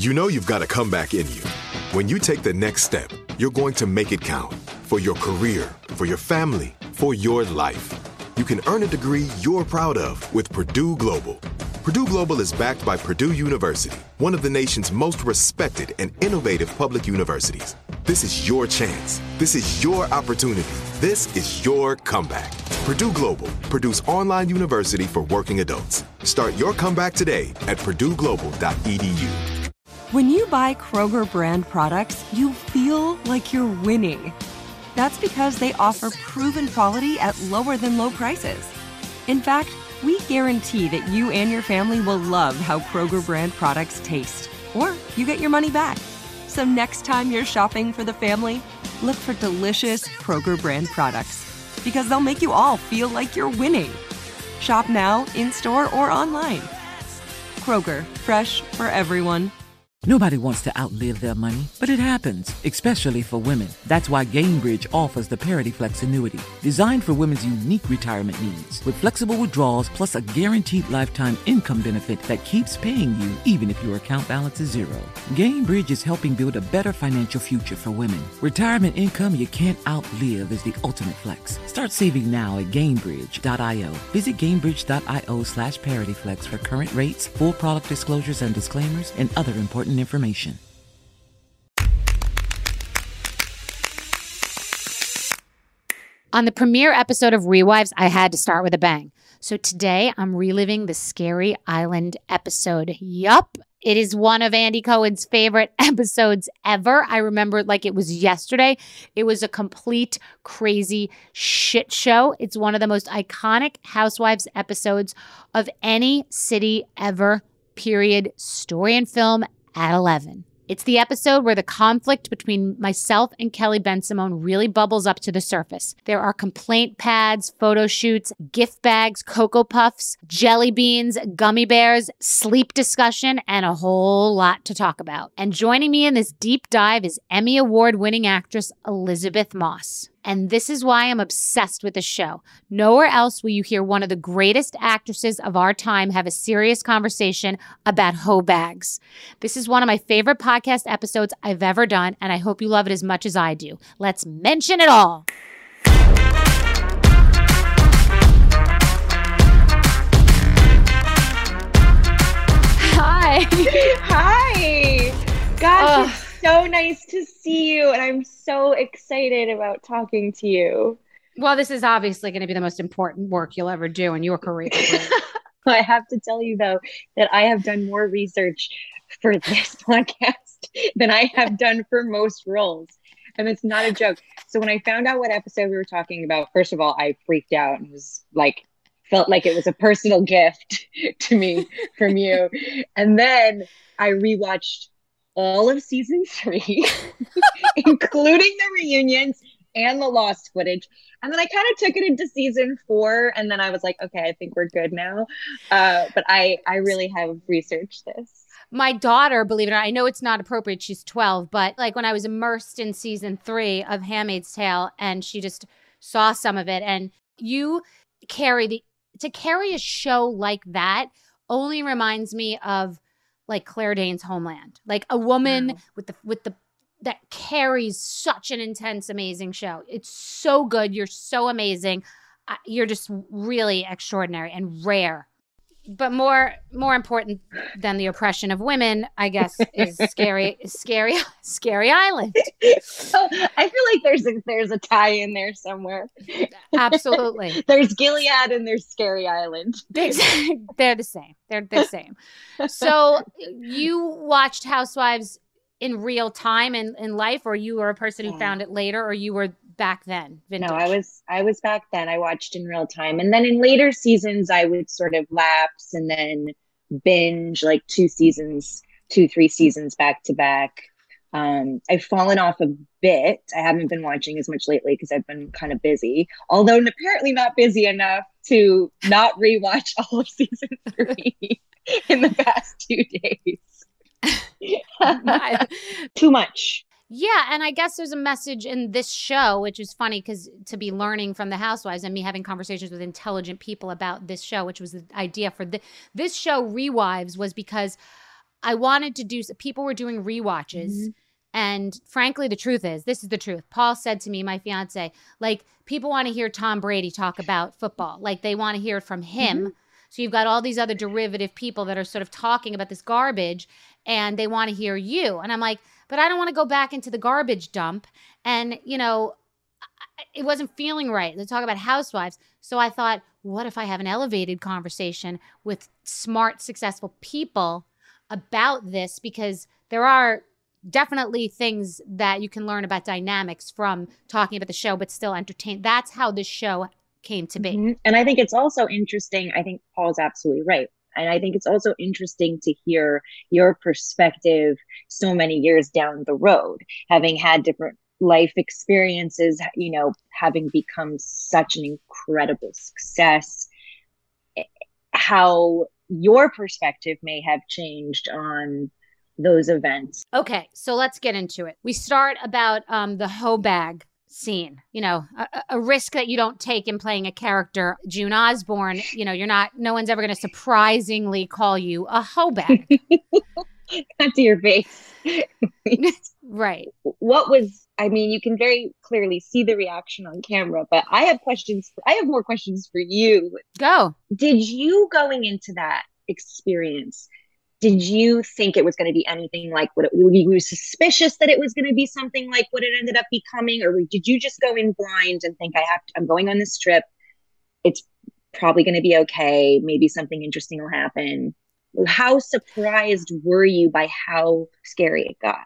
You know you've got a comeback in you. When you take the next step, you're going to make it count for your career, for your family, for your life. You can earn a degree you're proud of with Purdue Global. Purdue Global is backed by Purdue University, one of the nation's most respected and innovative public universities. This is your chance. This is your opportunity. This is your comeback. Purdue Global, Purdue's online university for working adults. Start your comeback today at purdueglobal.edu. When you buy Kroger brand products, you feel like you're winning. That's because they offer proven quality at lower than low prices. In fact, we guarantee that you and your family will love how Kroger brand products taste, or you get your money back. So next time you're shopping for the family, look for delicious Kroger brand products, because they'll make you all feel like you're winning. Shop now, in-store, or online. Kroger, fresh for everyone. Nobody wants to outlive their money, but it happens, especially for women. That's why Gainbridge offers the Parity Flex annuity, designed for women's unique retirement needs, with flexible withdrawals plus a guaranteed lifetime income benefit that keeps paying you even if your account balance is zero. Gainbridge is helping build a better financial future for women. Retirement income you can't outlive is the ultimate flex. Start saving now at Gainbridge.io. Visit Gainbridge.io/ParityFlex for current rates, full product disclosures and disclaimers, and other important information. On the premiere episode of Rewives, I had to start with a bang. So today I'm reliving the Scary Island episode. Yup, it is one of Andy Cohen's favorite episodes ever. I remember it like it was yesterday. It was a complete crazy shit show. It's one of the most iconic Housewives episodes of any city ever, period. Story and film at 11. It's the episode where the conflict between myself and Kelly Bensimon really bubbles up to the surface. There are complaint pads, photo shoots, gift bags, Cocoa Puffs, jelly beans, gummy bears, sleep discussion, and a whole lot to talk about. And joining me in this deep dive is Emmy Award-winning actress Elizabeth Moss. And this is why I'm obsessed with the show. Nowhere else will you hear one of the greatest actresses of our time have a serious conversation about hoe bags. This is one of my favorite podcast episodes I've ever done, and I hope you love it as much as I do. Let's mention it all. Hi. Hi. Gosh, it's so nice to see you, and I'm so excited about talking to you. Well, this is obviously going to be the most important work you'll ever do in your career. I have to tell you, though, that I have done more research for this podcast than I have done for most roles. And it's not a joke. So when I found out what episode we were talking about, first of all, I freaked out and was like, felt like it was a personal gift to me from you. And then I rewatched all of season 3, including the reunions and the lost footage. And then I kind of took it into season 4. And then I was like, okay, I think we're good now. But I really have researched this. My daughter, believe it or not, I know it's not appropriate, she's 12, but like when I was immersed in season 3 of Handmaid's Tale and she just saw some of it, and you carry to carry a show like that only reminds me of like Claire Danes' Homeland, like a woman with the that carries such an intense, amazing show. It's so good. You're so amazing. You're just really extraordinary and rare. But more important than the oppression of women, I guess, is Scary Island. So I feel like there's a tie in there somewhere. Absolutely. There's Gilead and there's Scary Island. They're the same. They're the same. So you watched Housewives in real time in life, or you were a person who found it later, or you were back then? Vintage? No, I was back then. I watched in real time. And then in later seasons, I would sort of lapse and then binge like 3 seasons back to back. I've fallen off a bit. I haven't been watching as much lately because I've been kind of busy, although apparently not busy enough to not rewatch all of season 3 in the past 2 days. Too much. Yeah, and I guess there's a message in this show, which is funny because to be learning from the Housewives and me having conversations with intelligent people about this show, which was the idea for this show, Rewives, was because I wanted to do, people were doing rewatches. And frankly, the truth is, this is the truth. Paul said to me, my fiance, like, people want to hear Tom Brady talk about football. Like, they want to hear it from him. So you've got all these other derivative people that are sort of talking about this garbage, and they want to hear you. And I'm like, but I don't want to go back into the garbage dump. And, you know, it wasn't feeling right to talk about housewives. So I thought, what if I have an elevated conversation with smart, successful people about this? Because there are definitely things that you can learn about dynamics from talking about the show, but still entertain. That's how this show came to be. And I think it's also interesting. I think Paul's absolutely right. And I think it's also interesting to hear your perspective so many years down the road, having had different life experiences, you know, having become such an incredible success, how your perspective may have changed on those events. Okay, so let's get into it. We start about the hoe bag scene, you know, a risk that you don't take in playing a character. June Osborne, you know, no one's ever going to surprisingly call you a hoe bag. Not to your face. Right. I mean, you can very clearly see the reaction on camera, but I have more questions for you. Go. Did you, going into that experience, did you think it was going to be anything like what were you suspicious that it was going to be something like what it ended up becoming? Or did you just go in blind and think, I'm going on this trip. It's probably going to be okay. Maybe something interesting will happen. How surprised were you by how scary it got?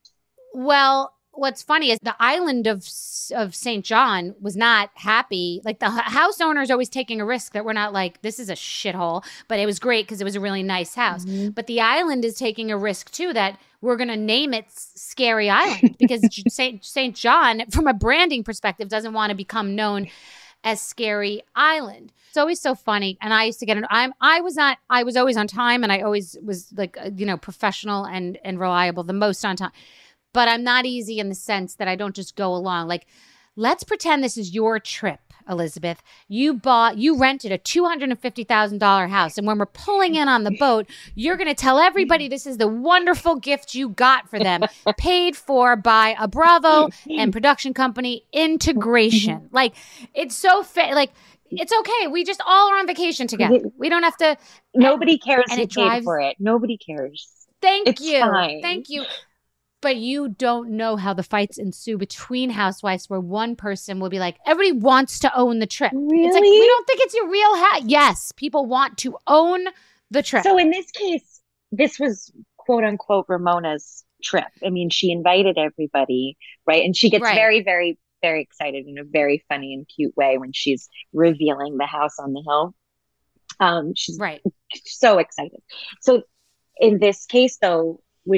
Well, what's funny is the island of St. John was not happy. Like, the house owner is always taking a risk that we're not like, this is a shithole, but it was great because it was a really nice house. But the island is taking a risk too, that we're going to name it Scary Island because St. John, from a branding perspective, doesn't want to become known as Scary Island. It's always so funny. And I used to get I was always on time, and I always was like, you know, professional and reliable, the most on time. But I'm not easy in the sense that I don't just go along. Like, let's pretend this is your trip, Elizabeth. You rented a $250,000 house. And when we're pulling in on the boat, you're going to tell everybody this is the wonderful gift you got for them, paid for by a Bravo and production company integration. Like, it's so like, it's okay. We just all are on vacation together. We don't have to. Nobody cares who paid for it. Nobody cares. Thank you. But you don't know how the fights ensue between housewives, where one person will be like, everybody wants to own the trip. Really? It's like, we don't think it's your real hat. Yes, people want to own the trip. So in this case, this was quote unquote Ramona's trip. I mean, she invited everybody, right? And she gets very, very, very excited in a very funny and cute way when she's revealing the house on the hill. She's so excited. So in this case, though,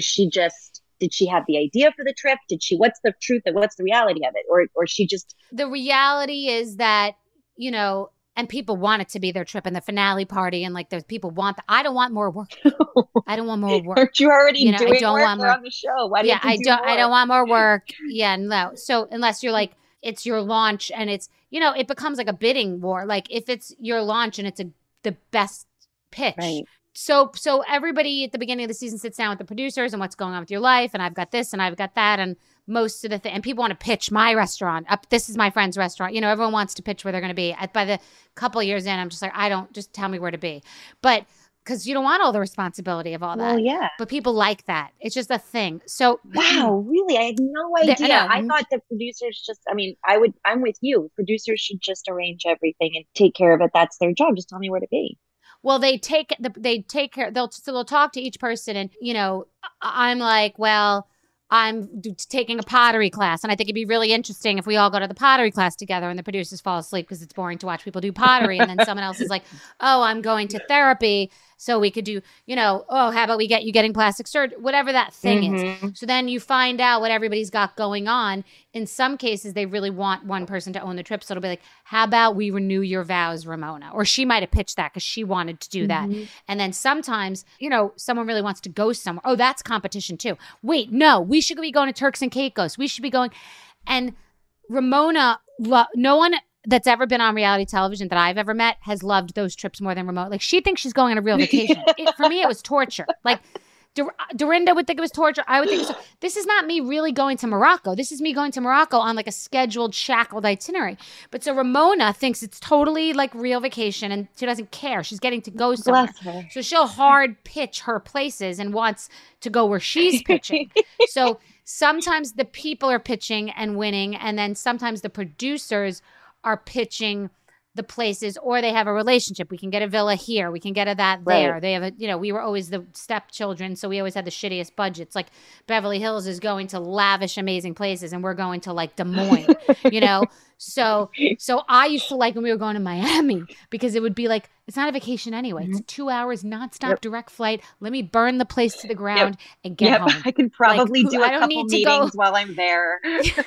did she have the idea for the trip? What's the truth and what's the reality of it? Or she just... The reality is that, you know, and people want it to be their trip and the finale party. And like, there's people I don't want more work. I don't want more work. Aren't you already doing I don't work want more on the show? Why do you I don't want more work. Yeah, no. So unless you're like, it's your launch and it's, you know, it becomes like a bidding war. Like, if it's your launch and it's the best pitch. Right. So everybody at the beginning of the season sits down with the producers and what's going on with your life, and I've got this and I've got that, and most of the and people want to pitch my restaurant up. This is my friend's restaurant. You know, everyone wants to pitch where they're going to be. By the couple of years in, I'm just like, just tell me where to be. But because you don't want all the responsibility of all that. Well, yeah. But people like that. It's just a thing. So wow, really, I had no idea. I thought the producers just. I mean, I'm with you. Producers should just arrange everything and take care of it. That's their job. Just tell me where to be. Well, they take care. They'll talk to each person, and you know, I'm like, well, I'm taking a pottery class, and I think it'd be really interesting if we all go to the pottery class together, and the producers fall asleep because it's boring to watch people do pottery, and then someone else is like, oh, I'm going to therapy, so we could do, you know, oh, how about we get you getting plastic surgery, whatever that thing is. So then you find out what everybody's got going on. In some cases, they really want one person to own the trip, so it'll be like, how about we renew your vows, Ramona? Or she might have pitched that because she wanted to do that. And then sometimes, you know, someone really wants to go somewhere. Oh, that's competition too. Wait, no, we should be going to Turks and Caicos. We should be going. And Ramona, no one that's ever been on reality television that I've ever met has loved those trips more than Ramona. Like, she thinks she's going on a real vacation. For me, it was torture. Like, Dorinda would think it was torture. I would think it was, this is not me really going to Morocco. This is me going to Morocco on like a scheduled, shackled itinerary. But so Ramona thinks it's totally like real vacation and she doesn't care. She's getting to go somewhere. Bless her. So she'll hard pitch her places and wants to go where she's pitching. So sometimes the people are pitching and winning, and then sometimes the producers are pitching the places, or they have a relationship. We can get a villa here. We can get a that there. Right. They have we were always the stepchildren, so we always had the shittiest budgets. Like Beverly Hills is going to lavish, amazing places, and we're going to like Des Moines, So I used to like when we were going to Miami because it would be like, it's not a vacation anyway. It's 2 hours nonstop direct flight. Let me burn the place to the ground and get home. I can probably Like, do I a don't couple need to meetings go- while I'm there.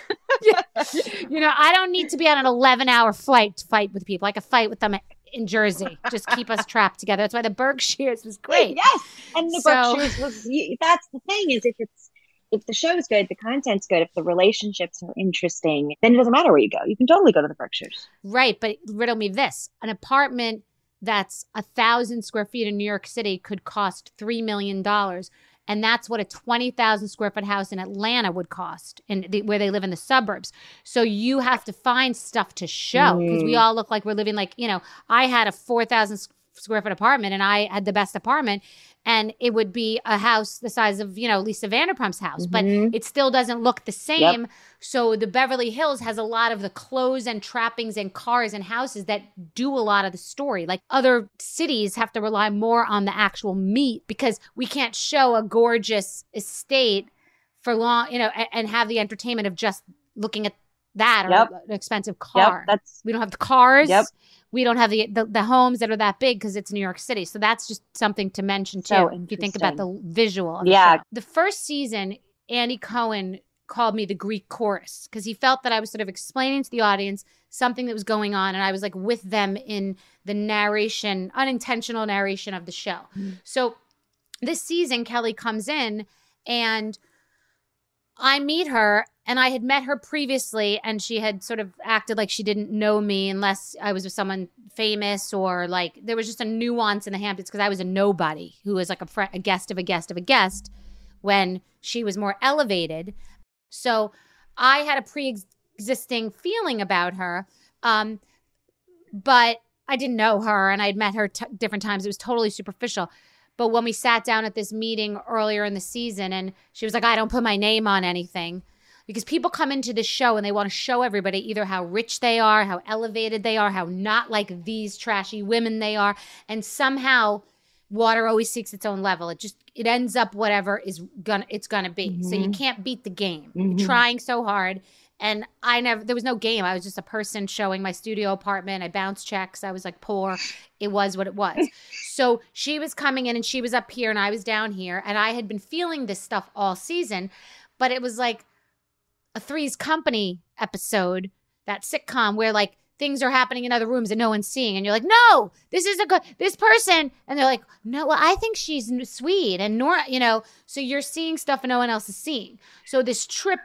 I don't need to be on an 11-hour flight to fight with people. I could fight with them in Jersey. Just keep us trapped together. That's why the Berkshires was great. Yes, and the So- Berkshires that's the thing, is if the show's good, the content's good, if the relationships are interesting, then it doesn't matter where you go. You can totally go to the Berkshires. Right, but riddle me this. An apartment that's 1,000 square feet in New York City could cost $3 million. And that's what a 20,000 square foot house in Atlanta would cost, where they live in the suburbs. So you have to find stuff to show, because we all look like we're living like, I had a 4,000 square foot apartment and I had the best apartment, and it would be a house the size of, Lisa Vanderpump's house, but it still doesn't look the same. Yep. So the Beverly Hills has a lot of the clothes and trappings and cars and houses that do a lot of the story. Like other cities have to rely more on the actual meat, because we can't show a gorgeous estate for long, and have the entertainment of just looking at that or an expensive car. We don't have the cars. Yep. We don't have the homes that are that big because it's New York City. So that's just something to mention too. So if you think about the visual of the show. The first season, Andy Cohen called me the Greek chorus because he felt that I was sort of explaining to the audience something that was going on, and I was like with them in the narration, unintentional narration of the show. So this season, Kelly comes in and I meet her, and I had met her previously, and she had sort of acted like she didn't know me unless I was with someone famous, or like there was just a nuance in the Hamptons because I was a nobody who was like a guest of a guest of a guest when she was more elevated. So I had a pre-existing feeling about her, but I didn't know her, and I'd met her different times. It was totally superficial. But when we sat down at this meeting earlier in the season, and she was like, I don't put my name on anything, because people come into this show and they want to show everybody either how rich they are, how elevated they are, how not like these trashy women they are. And somehow water always seeks its own level. It ends up whatever it's gonna be. So you can't beat the game. You're trying so hard. And there was no game. I was just a person showing my studio apartment. I bounced checks. I was like poor. It was what it was. So she was coming in and she was up here and I was down here. And I had been feeling this stuff all season, but it was like a Three's Company episode, that sitcom where like things are happening in other rooms and no one's seeing. And you're like, no, this is this person. And they're like, no, well, I think she's sweet. And Nora, so you're seeing stuff and no one else is seeing. So this trip,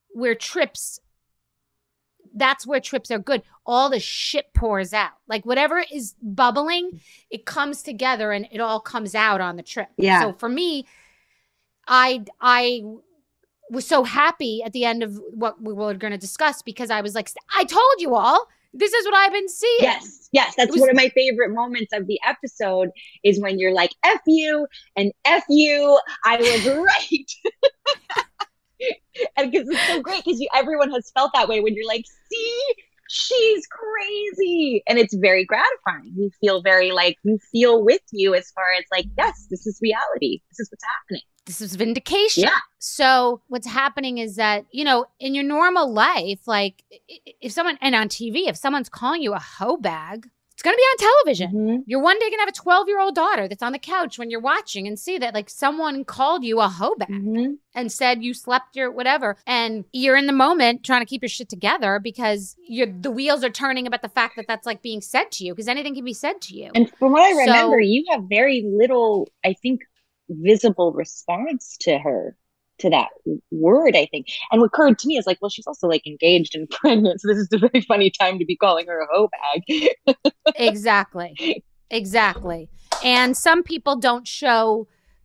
that's where trips are good. All the shit pours out. Like whatever is bubbling, it comes together and it all comes out on the trip. Yeah. So for me, I was so happy at the end of what we were going to discuss, because I was like, I told you all, this is what I've been seeing. Yes. That's one of my favorite moments of the episode, is when you're like, F you and F you. I was right. And because it's so great, because everyone has felt that way when you're like, see, she's crazy. And it's very gratifying. You feel you feel with you as far as like, yes, this is reality. This is what's happening. This is vindication. Yeah. So what's happening is that, in your normal life, like if someone, and on TV, if someone's calling you a hoe bag, it's going to be on television. You're one day going to have a 12-year-old daughter that's on the couch when you're watching and see that like someone called you a hoe bag and said you slept your whatever. And you're in the moment trying to keep your shit together because the wheels are turning about the fact that that's like being said to you, because anything can be said to you. And from what I remember, you have very little, I think, visible response to that word, I think. And what occurred to me is like, well, she's also like engaged and pregnant, so this is a very funny time to be calling her a hoe bag. Exactly. And some people don't show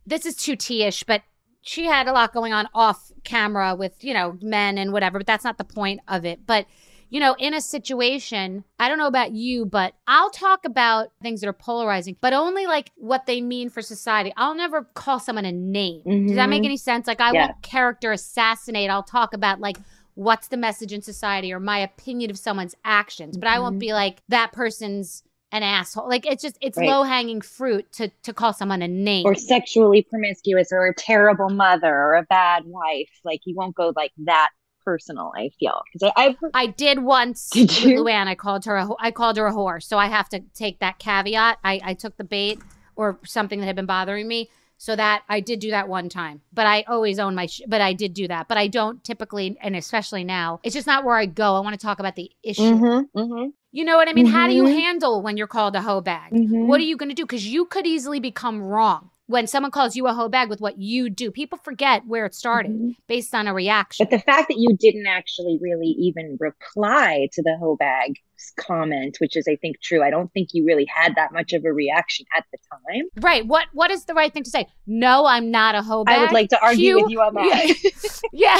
this is too tea-ish, but she had a lot going on off camera with, men and whatever, but that's not the point of it. But, in a situation, I don't know about you, but I'll talk about things that are polarizing, but only like what they mean for society. I'll never call someone a name. Does that make any sense? Like I won't character assassinate. I'll talk about like, what's the message in society or my opinion of someone's actions, but I won't be like that person's an asshole. Like it's low hanging fruit to call someone a name or sexually promiscuous or a terrible mother or a bad wife. Like you won't go like that personal. I feel because I did once with Luann. I called her a whore. So I have to take that caveat. I took the bait or something that had been bothering me. So that I did do that one time, but I always own but I did do that, but I don't typically, and especially now, it's just not where I go. I want to talk about the issue. You know what I mean? How do you handle when you're called a hoe bag? What are you going to do? Because you could easily become wrong when someone calls you a hoe bag with what you do. People forget where it started based on a reaction. But the fact that you didn't actually really even reply to the hoe bag comment, which is, I think, true. I don't think you really had that much of a reaction at the time. Right. What is the right thing to say? No, I'm not a hoe bag. I would like to argue with you on that.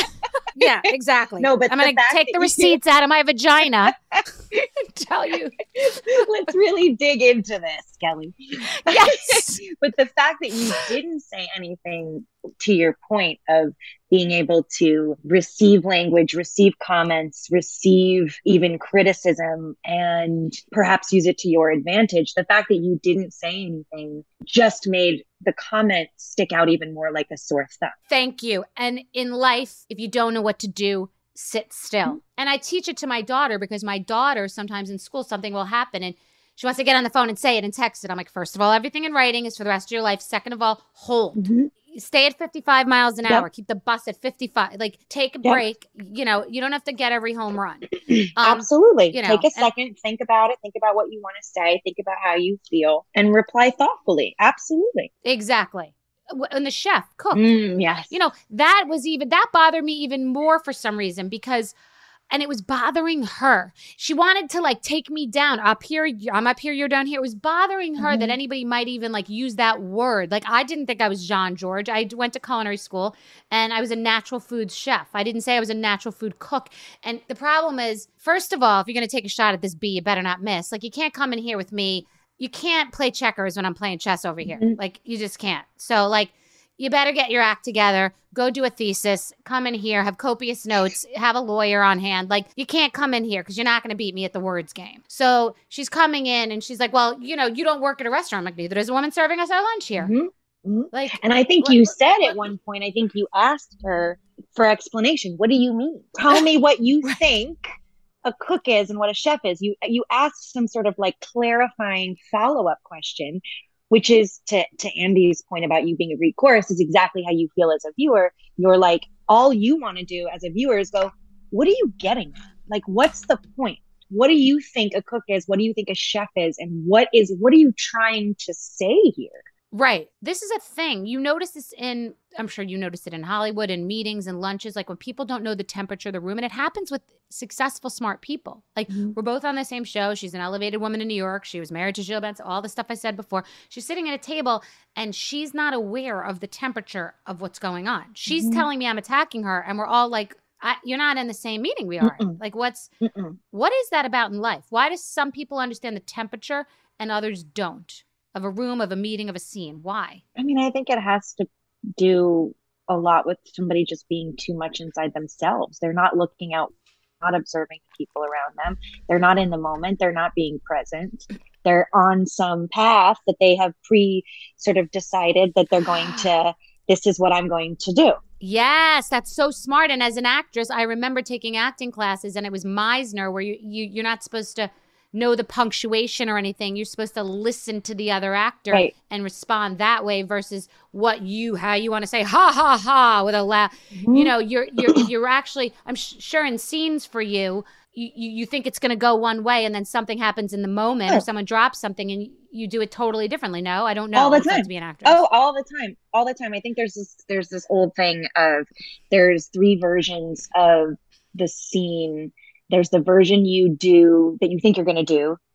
Yeah, exactly. No, but I'm going to take the receipts out of my vagina and tell you. Let's really dig into this, Kelly. Yes. But the fact that you didn't say anything, to your point of being able to receive language, receive comments, receive even criticism, and perhaps use it to your advantage, the fact that you didn't say anything just made the comment stick out even more like a sore thumb. Thank you. And in life, if you don't know what to do, sit still. And I teach it to my daughter because my daughter, sometimes in school, something will happen and she wants to get on the phone and say it and text it. I'm like, first of all, everything in writing is for the rest of your life. Second of all, hold. Stay at 55 miles an hour. Keep the bus at 55. Like, take a break. You don't have to get every home run. Absolutely. Take a second. Think about it. Think about what you want to say. Think about how you feel and reply thoughtfully. Absolutely. Exactly. And the chef cooked. Yes. That bothered me even more for some reason because and it was bothering her. She wanted to like take me down up here. I'm up here, you're down here. It was bothering her that anybody might even like use that word. Like I didn't think I was Jean George. I went to culinary school and I was a natural foods chef. I didn't say I was a natural food cook. And the problem is, first of all, if you're going to take a shot at this bee, you better not miss. Like you can't come in here with me. You can't play checkers when I'm playing chess over here. Like you just can't. So like, you better get your act together, go do a thesis, come in here, have copious notes, have a lawyer on hand. Like, you can't come in here because you're not going to beat me at the words game. So she's coming in and she's like, well, you don't work at a restaurant. I'm like, neither does a woman serving us our lunch here. Like, and I think you said at one point, I think you asked her for explanation. What do you mean? Tell me what you think a cook is and what a chef is. You asked some sort of like clarifying follow-up question, which is to Andy's point about you being a Greek chorus is exactly how you feel as a viewer. You're like, all you want to do as a viewer is go, what are you getting at? Like, what's the point? What do you think a cook is? What do you think a chef is? And what are you trying to say here? Right. This is a thing. You notice this I'm sure you notice it in Hollywood and meetings and lunches, like when people don't know the temperature of the room. And it happens with successful, smart people. Like we're both on the same show. She's an elevated woman in New York. She was married to Gilles Benson, all the stuff I said before. She's sitting at a table and she's not aware of the temperature of what's going on. She's telling me I'm attacking her and we're all like, you're not in the same meeting we are. Like what is that about in life? Why do some people understand the temperature and others don't? Of a room, of a meeting, of a scene. Why? I mean, I think it has to do a lot with somebody just being too much inside themselves. They're not looking out, not observing people around them. They're not in the moment. They're not being present. They're on some path that they have sort of decided that they're going to, this is what I'm going to do. Yes, that's so smart. And as an actress, I remember taking acting classes and it was Meisner where you're not supposed to know the punctuation or anything. You're supposed to listen to the other actor and respond that way versus how you want to say ha ha ha with a laugh. You're actually, I'm sure in scenes for you think it's going to go one way and then something happens in the moment or someone drops something and you do it totally differently. No, I don't know. All the time. To be an actress. Oh, all the time. I think there's this old thing of there's 3 versions of the scene. There's the version you do that you think you're going to do.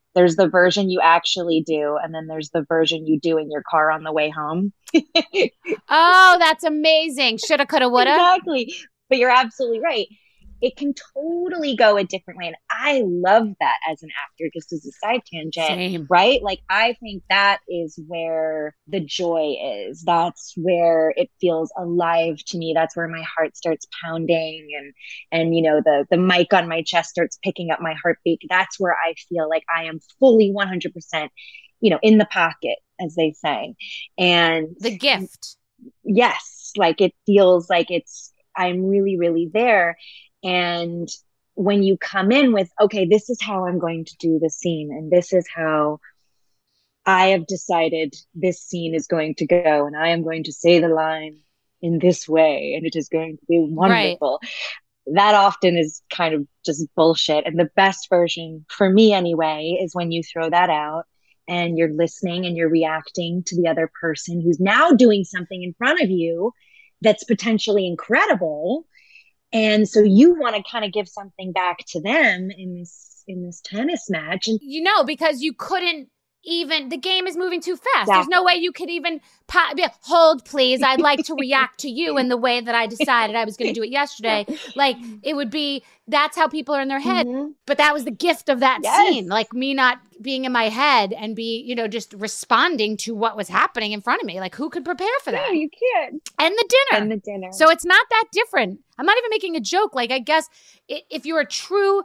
There's the version you actually do, and then there's the version you do in your car on the way home. Oh, that's amazing. Shoulda, coulda, woulda. Exactly. But you're absolutely right. It can totally go a different way. And I love that as an actor, just as a side tangent, Same. right? Like, I think that is where the joy is. That's where it feels alive to me. That's where my heart starts pounding and you know, the mic on my chest starts picking up my heartbeat. That's where I feel like I am fully 100%, you know, in the pocket, as they say. And the gift. Yes, like it feels like I'm really, really there. And when you come in with, okay, this is how I'm going to do the scene, and this is how I have decided this scene is going to go, and I am going to say the line in this way, and it is going to be wonderful. Right. That often is kind of just bullshit. And the best version, for me anyway, is when you throw that out and you're listening and you're reacting to the other person who's now doing something in front of you that's potentially incredible. And so you want to kind of give something back to them in this tennis match. And you know, because you couldn't even, the game is moving too fast. Exactly. There's no way you could even hold, please. I'd like to react to you in the way that I decided I was going to do it yesterday. Like, it would be, that's how people are in their head. Mm-hmm. But that was the gift of that scene. Like, me not being in my head and you know, just responding to what was happening in front of me. Like, who could prepare for that? No, you can't. And the dinner. So it's not that different. I'm not even making a joke. Like, I guess if you're true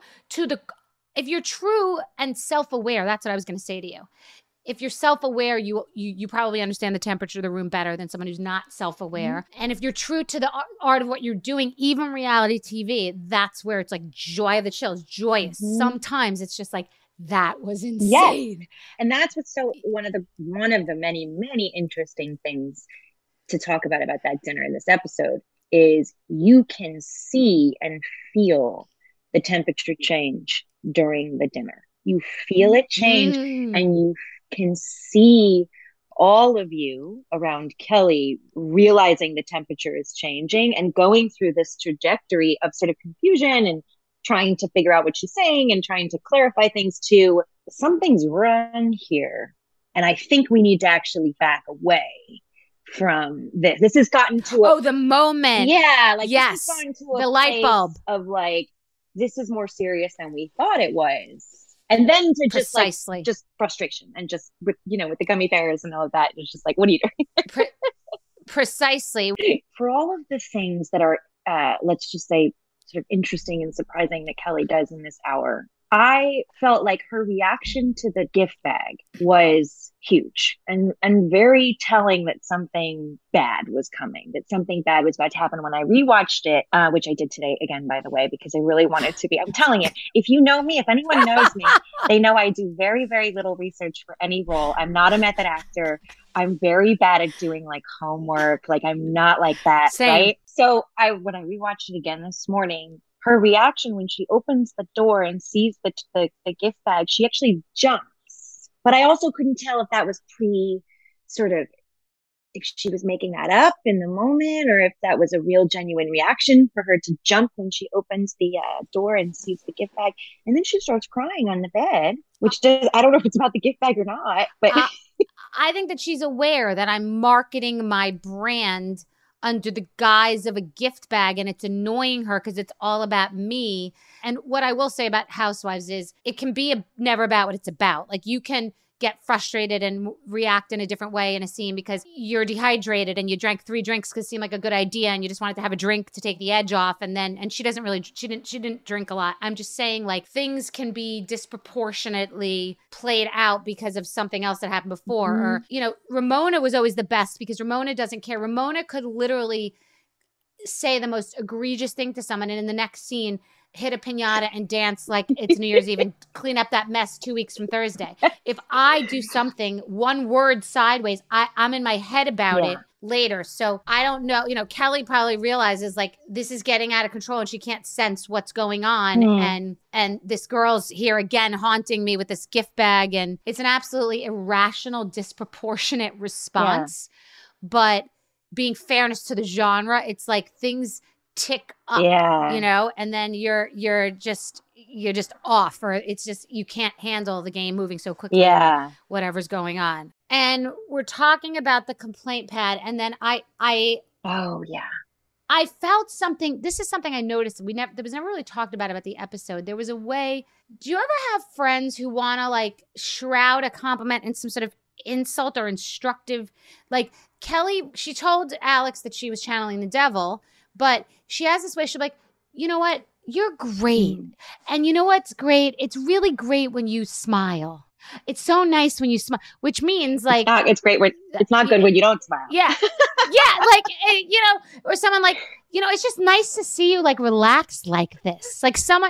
and self-aware, that's what I was going to say to you. If you're self-aware, you probably understand the temperature of the room better than someone who's not self-aware. Mm-hmm. And if you're true to the art of what you're doing, even reality TV, that's where it's like joy of the chill. It's joyous. Mm-hmm. Sometimes it's just like, that was insane. Yes. And that's what's so one of the many, many interesting things to talk about that dinner in this episode is you can see and feel the temperature change during the dinner. You feel it change and you can see all of you around Kelly realizing the temperature is changing and going through this trajectory of sort of confusion and trying to figure out what she's saying and trying to clarify things to something's wrong here. And I think we need to actually back away from this. This has gotten to the moment. Yeah. Like, yes. This has gotten to the light bulb of like, this is more serious than we thought it was. And then to just frustration and just with, you know, with the gummy bears and all of that, it's just like, what are you doing? Precisely. For all of the things that are, let's just say, sort of interesting and surprising that Kelly does in this hour, I felt like her reaction to the gift bag was huge and very telling that something bad was coming, that something bad was about to happen. When I rewatched it, which I did today again, by the way, because I really wanted to be, I'm telling you, if you know me, if anyone knows me, they know I do very, very little research for any role. I'm not a method actor. I'm very bad at doing like homework. Like, I'm not like that. Same. Right? So when I rewatched it again this morning, her reaction when she opens the door and sees the gift bag, she actually jumps. But I also couldn't tell if that was if she was making that up in the moment or if that was a real genuine reaction for her to jump when she opens the door and sees the gift bag. And then she starts crying on the bed, I don't know if it's about the gift bag or not, but I think that she's aware that I'm marketing my brand under the guise of a gift bag, and it's annoying her because it's all about me. And what I will say about Housewives is it can be never about what it's about. Like, you can get frustrated and react in a different way in a scene because you're dehydrated and you drank 3 drinks because it seemed like a good idea and you just wanted to have a drink to take the edge off. And she didn't drink a lot. I'm just saying, like, things can be disproportionately played out because of something else that happened before. Mm-hmm. Or, you know, Ramona was always the best because Ramona doesn't care. Ramona could literally say the most egregious thing to someone and in the next scene hit a piñata and dance like it's New Year's Eve and clean up that mess 2 weeks from Thursday. If I do something, one word sideways, I'm in my head about it later. So I don't know, you know, Kelly probably realizes like this is getting out of control and she can't sense what's going on. And this girl's here again haunting me with this gift bag. And it's an absolutely irrational, disproportionate response. Yeah. But being fairness to the genre, it's like things tick up, you know, and then you're just you're just off, or it's just you can't handle the game moving so quickly. Yeah. Whatever's going on. And we're talking about the complaint pad, and then Oh yeah. I felt something. This is something I noticed. There was never really talked about the episode. There was a way. Do you ever have friends who want to like shroud a compliment in some sort of insult or instructive? Like Kelly, she told Alex that she was channeling the devil, but she has this way. She'll be like, you know what? You're great. And you know what's great? It's really great when you smile. It's so nice when you smile, which means like it's great when it's not good when you don't smile. Yeah. Yeah. Like, you know, or someone like, you know, it's just nice to see you like relaxed like this. Like someone,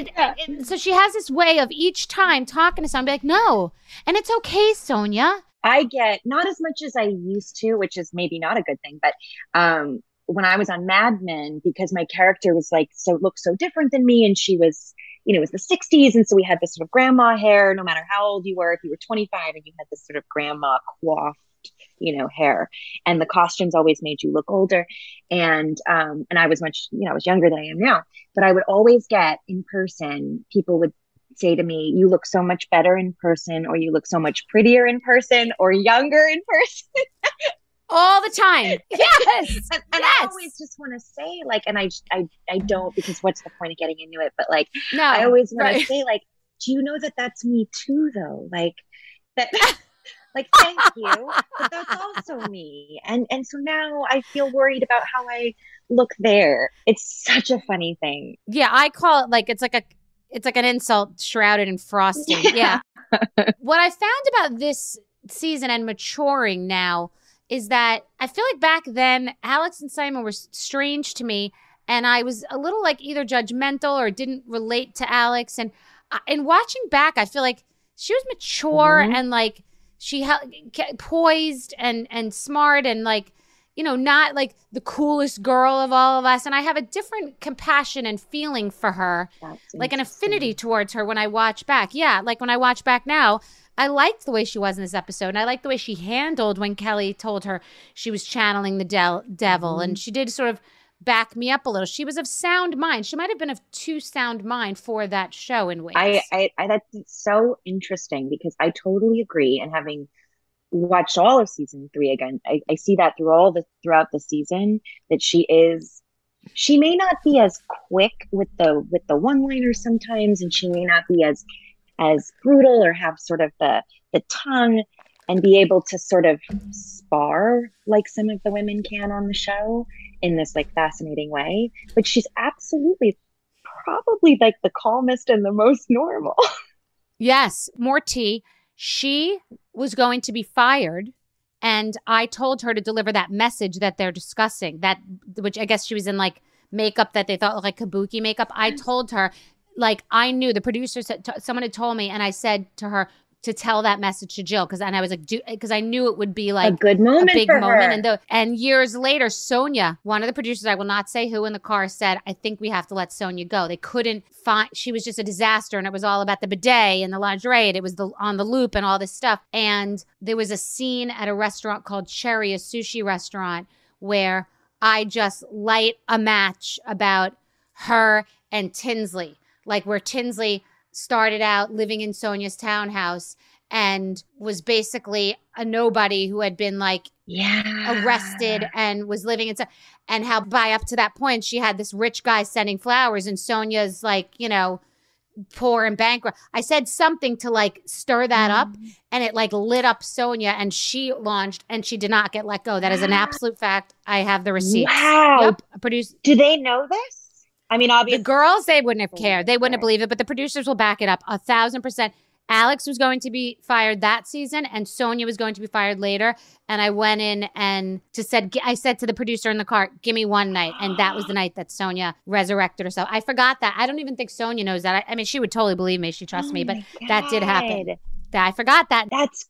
so she has this way of each time talking to someone, be like, no. And it's okay, Sonia. I get not as much as I used to, which is maybe not a good thing, but when I was on Mad Men, because my character was like, looked so different than me, and she was, you know, it was the 60s. And so we had this sort of grandma hair, no matter how old you were, if you were 25 and you had this sort of grandma coiffed, you know, hair, and the costumes always made you look older. And I was much, you know, I was younger than I am now, but I would always get in person, people would say to me, you look so much better in person, or you look so much prettier in person, or younger in person. All the time. Yes. And I always just want to say, like, and I don't, because what's the point of getting into it? But like, no, I always want to say, like, do you know that that's me too, though? Like that, like, thank you, but that's also me. And so now I feel worried about how I look there. It's such a funny thing. Yeah, I call it like it's like an insult shrouded in frosting. Yeah. What I found about this season and maturing now is that I feel like back then, Alex and Simon were strange to me, and I was a little like either judgmental or didn't relate to Alex. And in watching back, I feel like she was mature and like she poised and smart and like, you know, not like the coolest girl of all of us. And I have a different compassion and feeling for her, like an affinity towards her when I watch back. Yeah, like when I watch back now, I liked the way she was in this episode. And I liked the way she handled when Kelly told her she was channeling the devil. And she did sort of back me up a little. She was of sound mind. She might have been of too sound mind for that show in ways. I that's so interesting, because I totally agree. And having watched all of season 3 again, I see that throughout the season, that she may not be as quick with the one-liners sometimes, and she may not be as brutal or have sort of the tongue and be able to sort of spar like some of the women can on the show in this like fascinating way. But she's absolutely probably like the calmest and the most normal. Yes, more tea. She was going to be fired, and I told her to deliver that message that they're discussing, which I guess she was in like makeup that they thought looked like kabuki makeup. I told her, like, I knew the producer said, someone had told me, and I said to her to tell that message to Jill, because I was like, because I knew it would be like a good moment, a big for moment. her. And years later, Sonia, one of the producers, I will not say who in the car, said, I think we have to let Sonia go. They couldn't find, she was just a disaster, and it was all about the bidet and the lingerie, and it was on the loop and all this stuff. And there was a scene at a restaurant called Cherry, a sushi restaurant, where I just light a match about her and Tinsley. Like where Tinsley started out living in Sonia's townhouse and was basically a nobody who had been like arrested and was living in, and how by up to that point she had this rich guy sending flowers, and Sonia's like, you know, poor and bankrupt. I said something to like stir that up, and it like lit up Sonia, and she launched, and she did not get let go. That is an absolute fact. I have the receipts. Wow. Yep. Do they know this? I mean, obviously, the girls, they wouldn't have cared. They wouldn't have believed it, but the producers will back it up 1,000%. Alex was going to be fired that season, and Sonia was going to be fired later. And I went in and I said to the producer in the car, give me one night. And that was the night that Sonia resurrected herself. I forgot that. I don't even think Sonia knows that. I mean, she would totally believe me. She trusts me, but that did happen. I forgot that. That's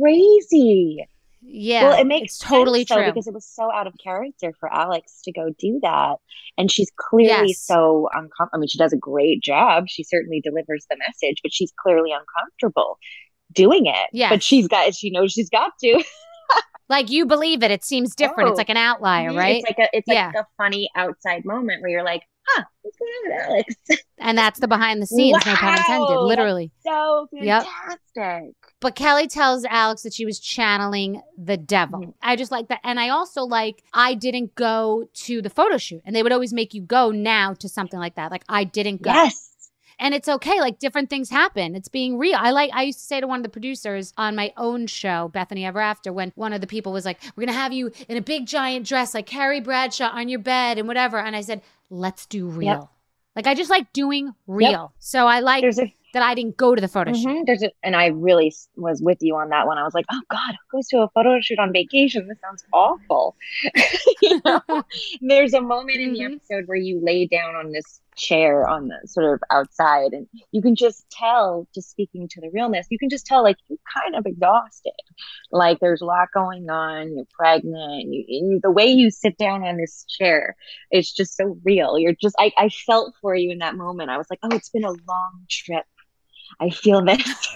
crazy. Yeah, well, it makes totally sense, true, because it was so out of character for Alex to go do that, and she's clearly so uncomfortable. I mean, she does a great job. She certainly delivers the message, but she's clearly uncomfortable doing it. Yeah, but she knows she's got to. Like, you believe it. It seems different. It's like an outlier, right? It's like a funny outside moment where you're like, what's going on with Alex? And that's the behind the scenes, no pun intended, literally. So fantastic. But Kelly tells Alex that she was channeling the devil. Mm-hmm. I just like that. And I also like, I didn't go to the photo shoot. And they would always make you go now to something like that. Like, I didn't go. Yes. And it's okay. Like, different things happen. It's being real. I used to say to one of the producers on my own show, Bethany Ever After, when one of the people was like, we're going to have you in a big giant dress like Carrie Bradshaw on your bed and whatever. And I said, let's do real. Yep. Like, I just like doing real. Yep. So I like that I didn't go to the photo shoot. And I really was with you on that one. I was like, oh God, who goes to a photo shoot on vacation? This sounds awful. You know? There's a moment in the episode where you lay down on this chair on the sort of outside, and you can just tell, just speaking to the realness, you can just tell like you're kind of exhausted. Like there's a lot going on, you're pregnant, the way you sit down on this chair, it's just so real. You're just, I felt for you in that moment. I was like, oh, it's been a long trip. I feel this.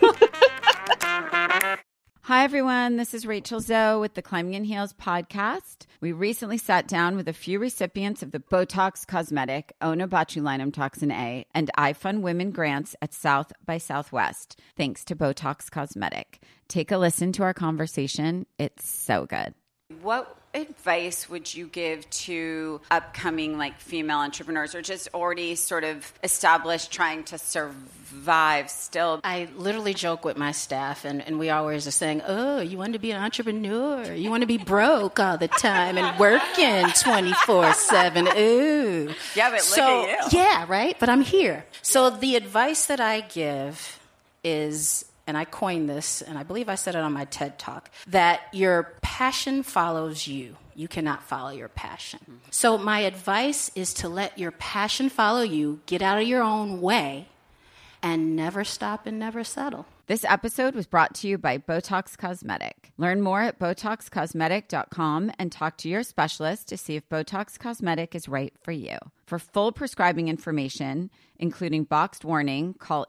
Hi, everyone. This is Rachel Zoe with the Climbing in Heels podcast. We recently sat down with a few recipients of the Botox Cosmetic, Onabotulinum Toxin A, and iFund Women grants at South by Southwest, thanks to Botox Cosmetic. Take a listen to our conversation. It's so good. What advice would you give to upcoming like female entrepreneurs or just already sort of established trying to survive still? I literally joke with my staff and we always are saying, oh, you want to be an entrepreneur? You want to be broke all the time and working 24/7. Ooh. Yeah, but look at you. Yeah, right? But I'm here. So the advice that I give is, and I coined this, and I believe I said it on my TED Talk, that your passion follows you. You cannot follow your passion. So my advice is to let your passion follow you, get out of your own way, and never stop and never settle. This episode was brought to you by Botox Cosmetic. Learn more at BotoxCosmetic.com and talk to your specialist to see if Botox Cosmetic is right for you. For full prescribing information, including boxed warning, call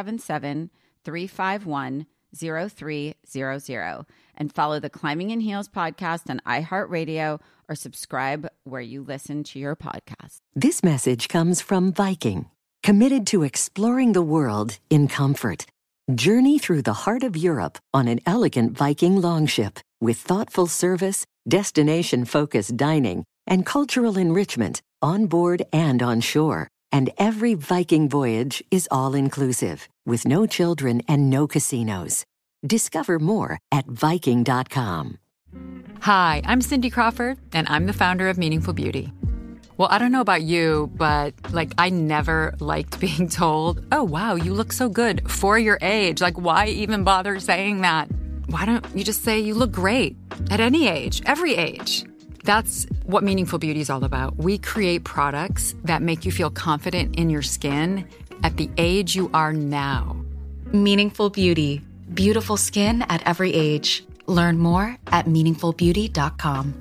877-351-0300 and follow the Climbing in Heels podcast on iHeartRadio or subscribe where you listen to your podcast. This message comes from Viking, committed to exploring the world in comfort. Journey through the heart of Europe on an elegant Viking longship with thoughtful service, destination-focused dining, and cultural enrichment on board and on shore. And every Viking voyage is all-inclusive, with no children and no casinos. Discover more at Viking.com. Hi, I'm Cindy Crawford, and I'm the founder of Meaningful Beauty. Well, I don't know about you, but I never liked being told, oh, wow, you look so good for your age. Why even bother saying that? Why don't you just say you look great at any age, every age? That's what Meaningful Beauty is all about. We create products that make you feel confident in your skin at the age you are now. Meaningful Beauty. Beautiful skin at every age. Learn more at meaningfulbeauty.com.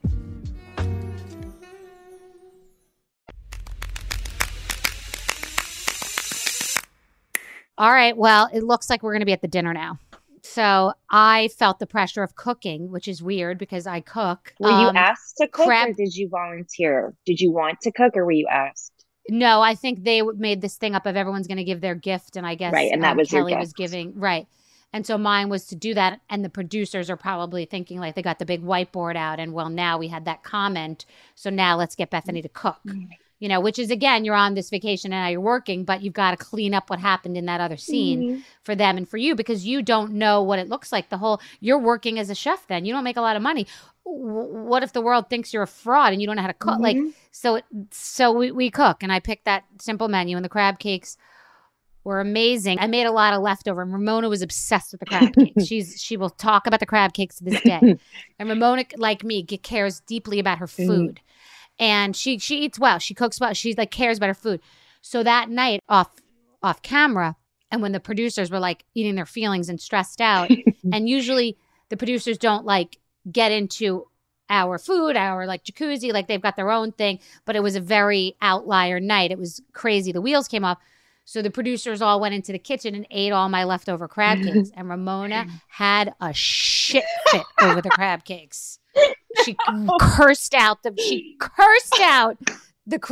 All right. Well, it looks like we're going to be at the dinner now. So I felt the pressure of cooking, which is weird because I cook. Were you asked to cook or did you volunteer? Did you want to cook or were you asked? No, I think they made this thing up of everyone's going to give their gift. And I guess right, and that was Kelly your was giving. Right. And so mine was to do that. And the producers are probably thinking they got the big whiteboard out. And well, now we had that comment. So now let's get Bethany to cook. Which is, again, you're on this vacation and now you're working, but you've got to clean up what happened in that other scene for them and for you because you don't know what it looks like. You're working as a chef then. You don't make a lot of money. What if the world thinks you're a fraud and you don't know how to cook? So we cook, and I picked that simple menu, and the crab cakes were amazing. I made a lot of leftover, and Ramona was obsessed with the crab cakes. She will talk about the crab cakes to this day. And Ramona, like me, cares deeply about her food. And she eats well. She cooks well. She cares about her food. So that night off camera, and when the producers were eating their feelings and stressed out, and usually the producers don't get into our food, our jacuzzi, they've got their own thing. But it was a very outlier night. It was crazy. The wheels came off. So the producers all went into the kitchen and ate all my leftover crab cakes. And Ramona had a shit fit over the crab cakes. She cursed out the crew.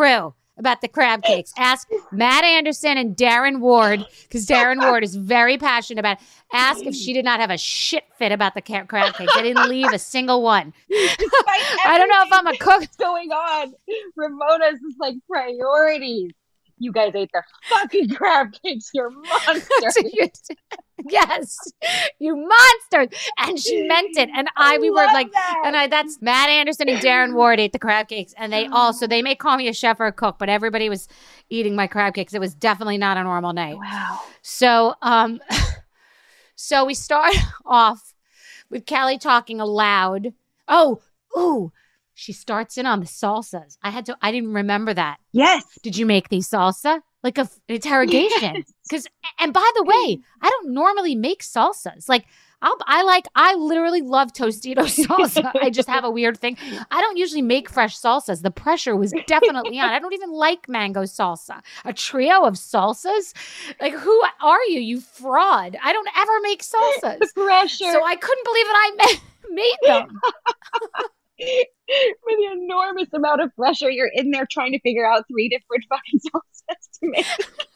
about the crab cakes. Ask Matt Anderson and Darren Ward, because Darren Ward is very passionate about it. Ask if she did not have a shit fit about the crab cakes. I didn't leave a single one. I don't know if I'm a cook. What's going on? Ramona's is like priorities. You guys ate the fucking crab cakes. You're monsters. Yes, you monsters. And she meant it. And we were like, that. That's Matt Anderson and Darren Ward ate the crab cakes. And they may call me a chef or a cook, but everybody was eating my crab cakes. It was definitely not a normal night. Wow. So, so we start off with Kelly talking aloud. She starts in on the salsas. I didn't remember that. Yes. Did you make these salsa? Like an interrogation. And by the way, I don't normally make salsas. Like I literally love Tostitos salsa. I just have a weird thing. I don't usually make fresh salsas. The pressure was definitely on. I don't even like mango salsa. A trio of salsas? Like, who are you? You fraud. I don't ever make salsas. The pressure. So I couldn't believe that I made them. With the enormous amount of pressure, you're in there trying to figure out 3 different fucking salsas to make.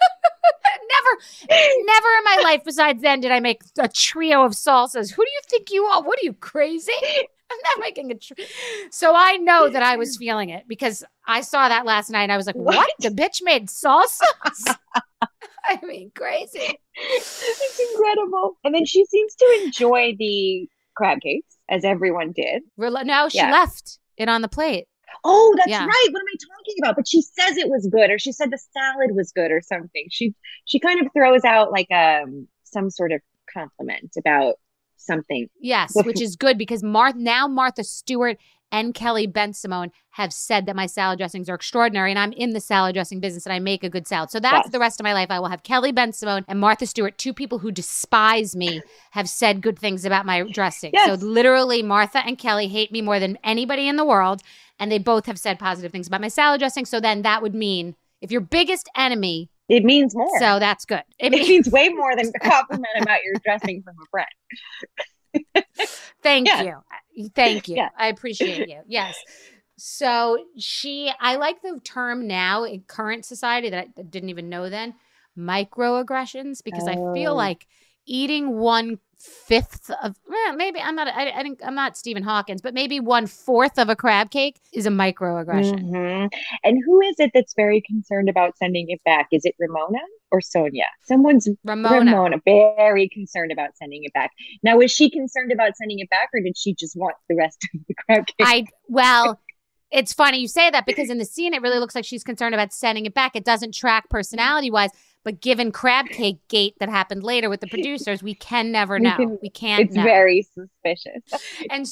Never in my life besides then did I make a trio of salsas. Who do you think you are? What are you, crazy? I'm not making a trio. So I know that I was feeling it because I saw that last night and I was like, what? The bitch made salsas? I mean, crazy. It's incredible. And then she seems to enjoy the crab cakes, as everyone did. No, she left it on the plate. Oh, that's right. What am I talking about? But she says it was good, or she said the salad was good or something. She kind of throws out like some sort of compliment about something. Yes, which is good because Martha Stewart and Kelly Ben-Simone have said that my salad dressings are extraordinary, and I'm in the salad dressing business and I make a good salad. So that's the rest of my life. I will have Kelly Ben-Simone and Martha Stewart, 2 people who despise me, have said good things about my dressing. Yes. So literally Martha and Kelly hate me more than anybody in the world, and they both have said positive things about my salad dressing. So then that would mean if your biggest enemy... It means more. So that's good. It means way more than a compliment about your dressing from a friend. Thank you. Yeah. I appreciate you. Yes. So I like the term now in current society that I didn't even know then, microaggressions, because I feel like eating 1/5 of, maybe I'm not Stephen Hawkins, but maybe 1/4 of a crab cake is a microaggression. Mm-hmm. And who is it that's very concerned about sending it back? Is it Ramona or Sonia? Ramona, very concerned about sending it back. Now, is she concerned about sending it back, or did she just want the rest of the crab cake? It's funny you say that because in the scene, it really looks like she's concerned about sending it back. It doesn't track personality-wise. But given crab cake gate that happened later with the producers, we can never know. We can't know. It's very suspicious. And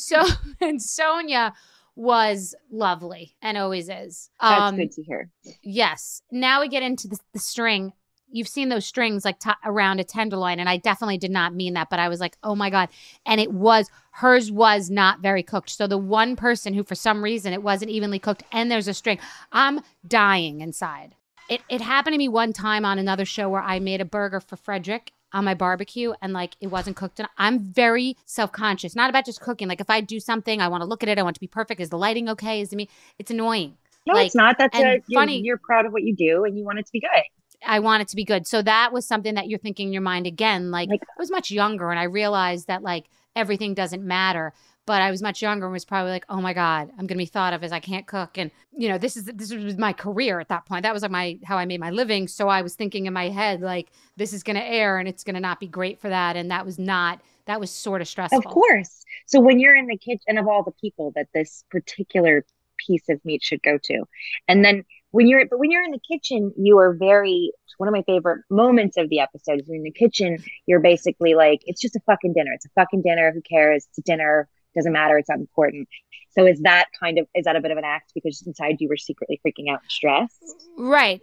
Sonia was lovely and always is. That's good to hear. Yes. Now we get into the string. You've seen those strings like around a tenderloin, and I definitely did not mean that, but I was like, oh my God. And hers was not very cooked. So the one person who for some reason it wasn't evenly cooked and there's a string, I'm dying inside. It happened to me one time on another show where I made a burger for Frederick on my barbecue and like it wasn't cooked. And I'm very self-conscious, not about just cooking. Like if I do something, I want to look at it. I want it to be perfect. Is the lighting okay? It's annoying. No, it's not. That's funny. You're proud of what you do and you want it to be good. I want it to be good. So that was something that you're thinking in your mind again. Like I was much younger and I realized that like everything doesn't matter. But I was much younger and was probably like, oh my God, I'm going to be thought of as I can't cook. And, this was my career at that point. That was like how I made my living. So I was thinking in my head, like, this is going to air and it's going to not be great for that. And that was sort of stressful. Of course. So when you're in the kitchen, of all the people that this particular piece of meat should go to. And then when you're in the kitchen, you are one of my favorite moments of the episode is when in the kitchen, you're basically like, it's just a fucking dinner. It's a fucking dinner. Who cares? It's a dinner. Doesn't matter. It's not important. So is that a bit of an act because inside you were secretly freaking out and stressed? Right.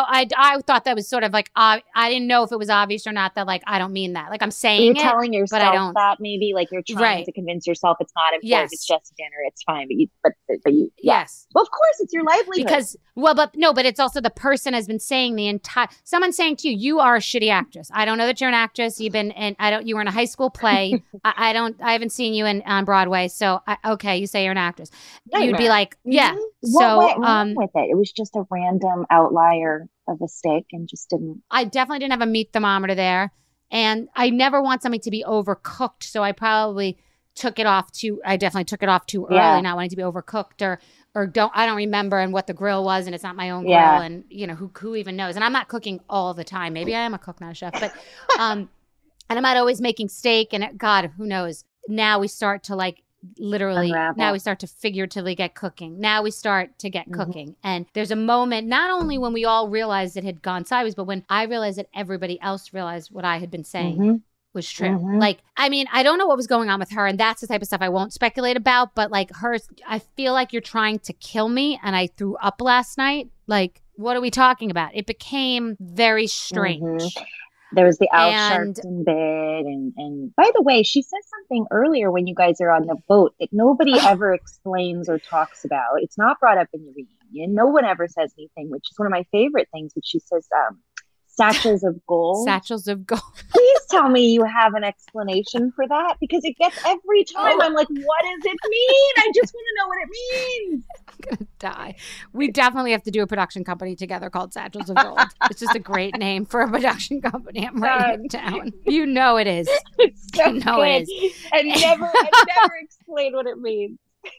I thought that was sort of like, I didn't know if it was obvious or not that like, I don't mean that. Like I'm saying you're telling yourself but I don't, that maybe like you're trying to convince yourself it's not important. Yes. It's just dinner. It's fine. But you, yes. Well, of course it's your livelihood. But it's also the person has been saying someone saying to you, you are a shitty actress. I don't know that you're an actress. You were in a high school play. I haven't seen you on Broadway. So you say you're an different actress. Right, You'd be right. like, yeah. What went wrong with it? It was just a random outlier of a steak and just didn't. I definitely didn't have a meat thermometer there. And I never want something to be overcooked. So I probably definitely took it off too early, not wanting to be overcooked or I don't remember and what the grill was, and it's not my own grill, and who even knows. And I'm not cooking all the time. Maybe I am a cook, not a chef, but and I'm not always making steak, and God, who knows. Now we start to like literally Unravel. Now we start to figuratively get cooking. Now we start to get cooking. And there's a moment not only when we all realized it had gone sideways, but when I realized that everybody else realized what I had been saying was true. Like, I mean, I don't know what was going on with her, and that's the type of stuff I won't speculate about, but like hers, I feel like you're trying to kill me, and I threw up last night. Like, what are we talking about? It became very strange. There was the Al Sharpton bit, and by the way, she says something earlier when you guys are on the boat that nobody ever explains or talks about. It's not brought up in the reunion. No one ever says anything, which is one of my favorite things, which she says, satchels of gold. Satchels of gold. Please tell me you have an explanation for that, because it gets every time. I'm like, what does it mean? I just want to know what it means. I'm gonna die. We definitely have to do a production company together called Satchels of Gold. It's just a great name for a production company. I'm writing it down. You know it is. It's so you know good. it is. And never explain what it means.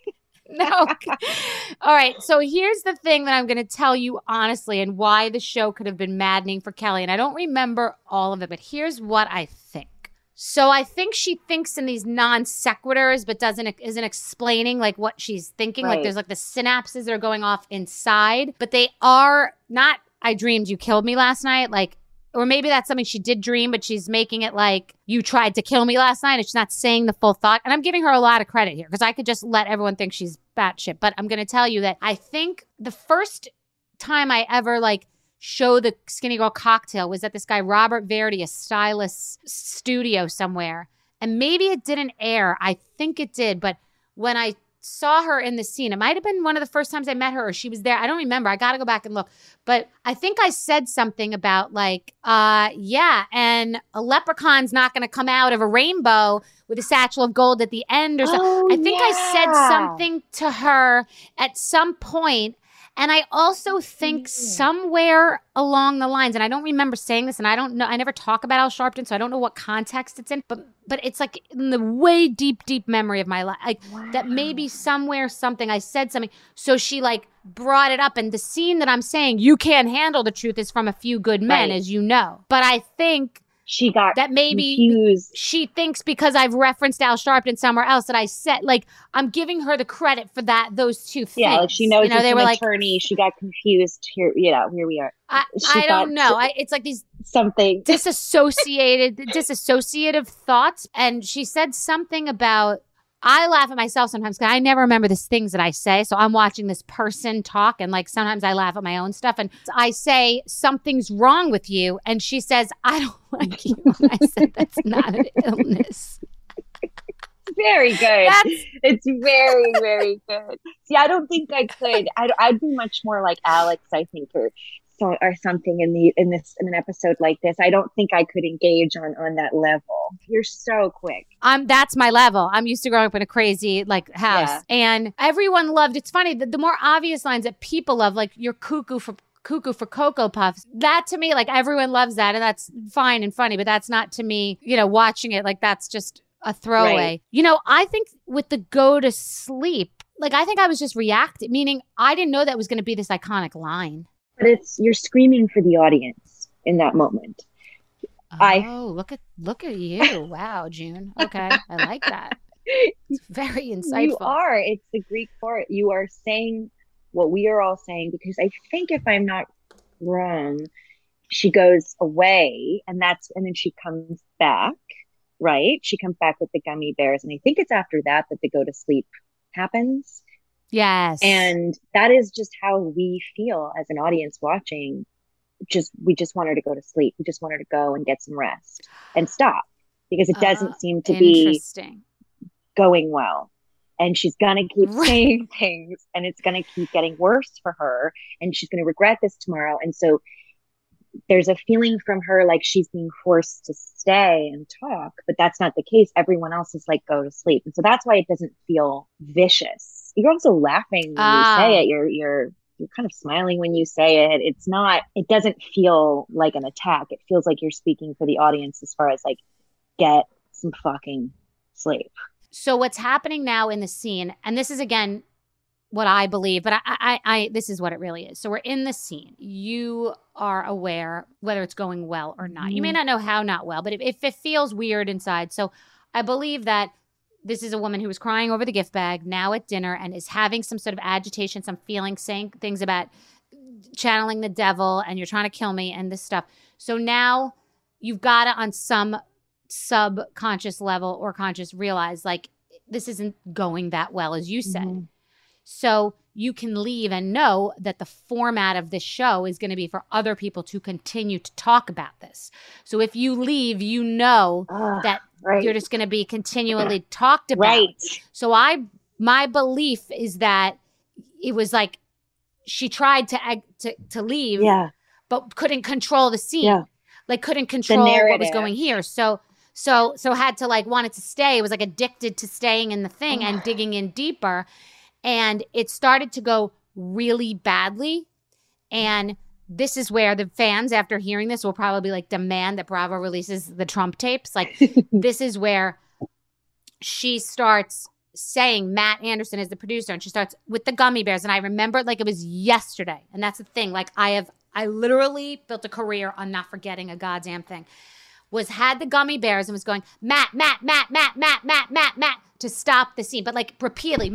No. All right. So here's the thing that I'm going to tell you honestly, and why the show could have been maddening for Kelly. And I don't remember all of it, but here's what I think. So I think she thinks in these non sequiturs, but isn't explaining like what she's thinking. Right. Like there's like the synapses that are going off inside, but they are not, I dreamed you killed me last night. Like, or maybe that's something she did dream, but she's making it like you tried to kill me last night. And she's not saying the full thought. And I'm giving her a lot of credit here because I could just let everyone think she's batshit. But I'm going to tell you that I think the first time I ever like show the Skinny Girl cocktail was at this guy, Robert Verdi, a stylist studio somewhere. And maybe it didn't air. I think it did. But when I saw her in the scene, it might have been one of the first times I met her or she was there. I don't remember. I got to go back and look. But I think I said something about like, and a leprechaun's not going to come out of a rainbow with a satchel of gold at the end or something. Oh, I think I said something to her at some point. And I also think somewhere along the lines, and I don't remember saying this, and I don't know, I never talk about Al Sharpton, so I don't know what context it's in, but it's like in the way deep, deep memory of my life, like that maybe somewhere something, I said something, so she like brought it up, and the scene that I'm saying, you can't handle the truth, is from A Few Good Men, as you know. But I think she got that maybe confused. She thinks because I've referenced Al Sharpton somewhere else that I said, like, I'm giving her the credit for those two things. Yeah, like she knows they were attorney. She got confused. Here we are. I don't know. It's like these something disassociative thoughts. And she said something about, I laugh at myself sometimes because I never remember the things that I say. So I'm watching this person talk, and like sometimes I laugh at my own stuff, and I say something's wrong with you, and she says I don't like you. And I said that's not an illness. Very good. It's very, very good. See, I don't think I could. I'd be much more like Alex, I think, or something in an episode like this. I don't think I could engage on that level. You're so quick. That's my level. I'm used to growing up in a crazy like house, and everyone loved. It's funny the more obvious lines that people love, like you're cuckoo for Cocoa Puffs. That to me, like everyone loves that, and that's fine and funny. But that's not to me. Watching it like that's just a throwaway. Right. I think with the go to sleep, like I think I was just reacting, meaning I didn't know that was going to be this iconic line. But you're screaming for the audience in that moment. Look at you. Wow, June. Okay. I like that. It's very insightful. You are. It's the Greek for it. You are saying what we are all saying, because I think if I'm not wrong, she goes away and then she comes back, right? She comes back with the gummy bears. And I think it's after that the go to sleep happens. Yes. And that is just how we feel as an audience watching. We just want her to go to sleep. We just want her to go and get some rest and stop, because it doesn't seem to be going well. And she's going to keep saying things, and it's going to keep getting worse for her, and she's going to regret this tomorrow. And so there's a feeling from her like she's being forced to stay and talk, but that's not the case. Everyone else is like, go to sleep. And so that's why it doesn't feel vicious. you're also laughing when you say it. You're kind of smiling when you say it. It's not, it doesn't feel like an attack. It feels like you're speaking for the audience as far as like, get some fucking sleep. So what's happening now in the scene, and this is again what I believe, but I this is what it really is. So we're in the scene. You are aware whether it's going well or not. You may not know how not well, but if it feels weird inside. So I believe that this is a woman who was crying over the gift bag now at dinner and is having some sort of agitation, some feeling, saying things about channeling the devil and you're trying to kill me and this stuff. So now you've got to, on some subconscious level or conscious, realize like this isn't going that well, as you said. Mm-hmm. So you can leave and know that the format of this show is going to be for other people to continue to talk about this. So if you leave, you know that you're just going to be continually talked about. Right. So my belief is that it was like she tried to leave, but couldn't control the scene, like couldn't control what was going here. So had to like wanted to stay. It was like addicted to staying in the thing and digging in deeper. And it started to go really badly. And this is where the fans, after hearing this, will probably like demand that Bravo releases the Trump tapes. Like this is where she starts saying Matt Anderson is the producer, and she starts with the gummy bears. And I remember it like it was yesterday. And that's the thing. Like I literally built a career on not forgetting a goddamn thing. Had the gummy bears and was going, Matt, to stop the scene. But like repeatedly,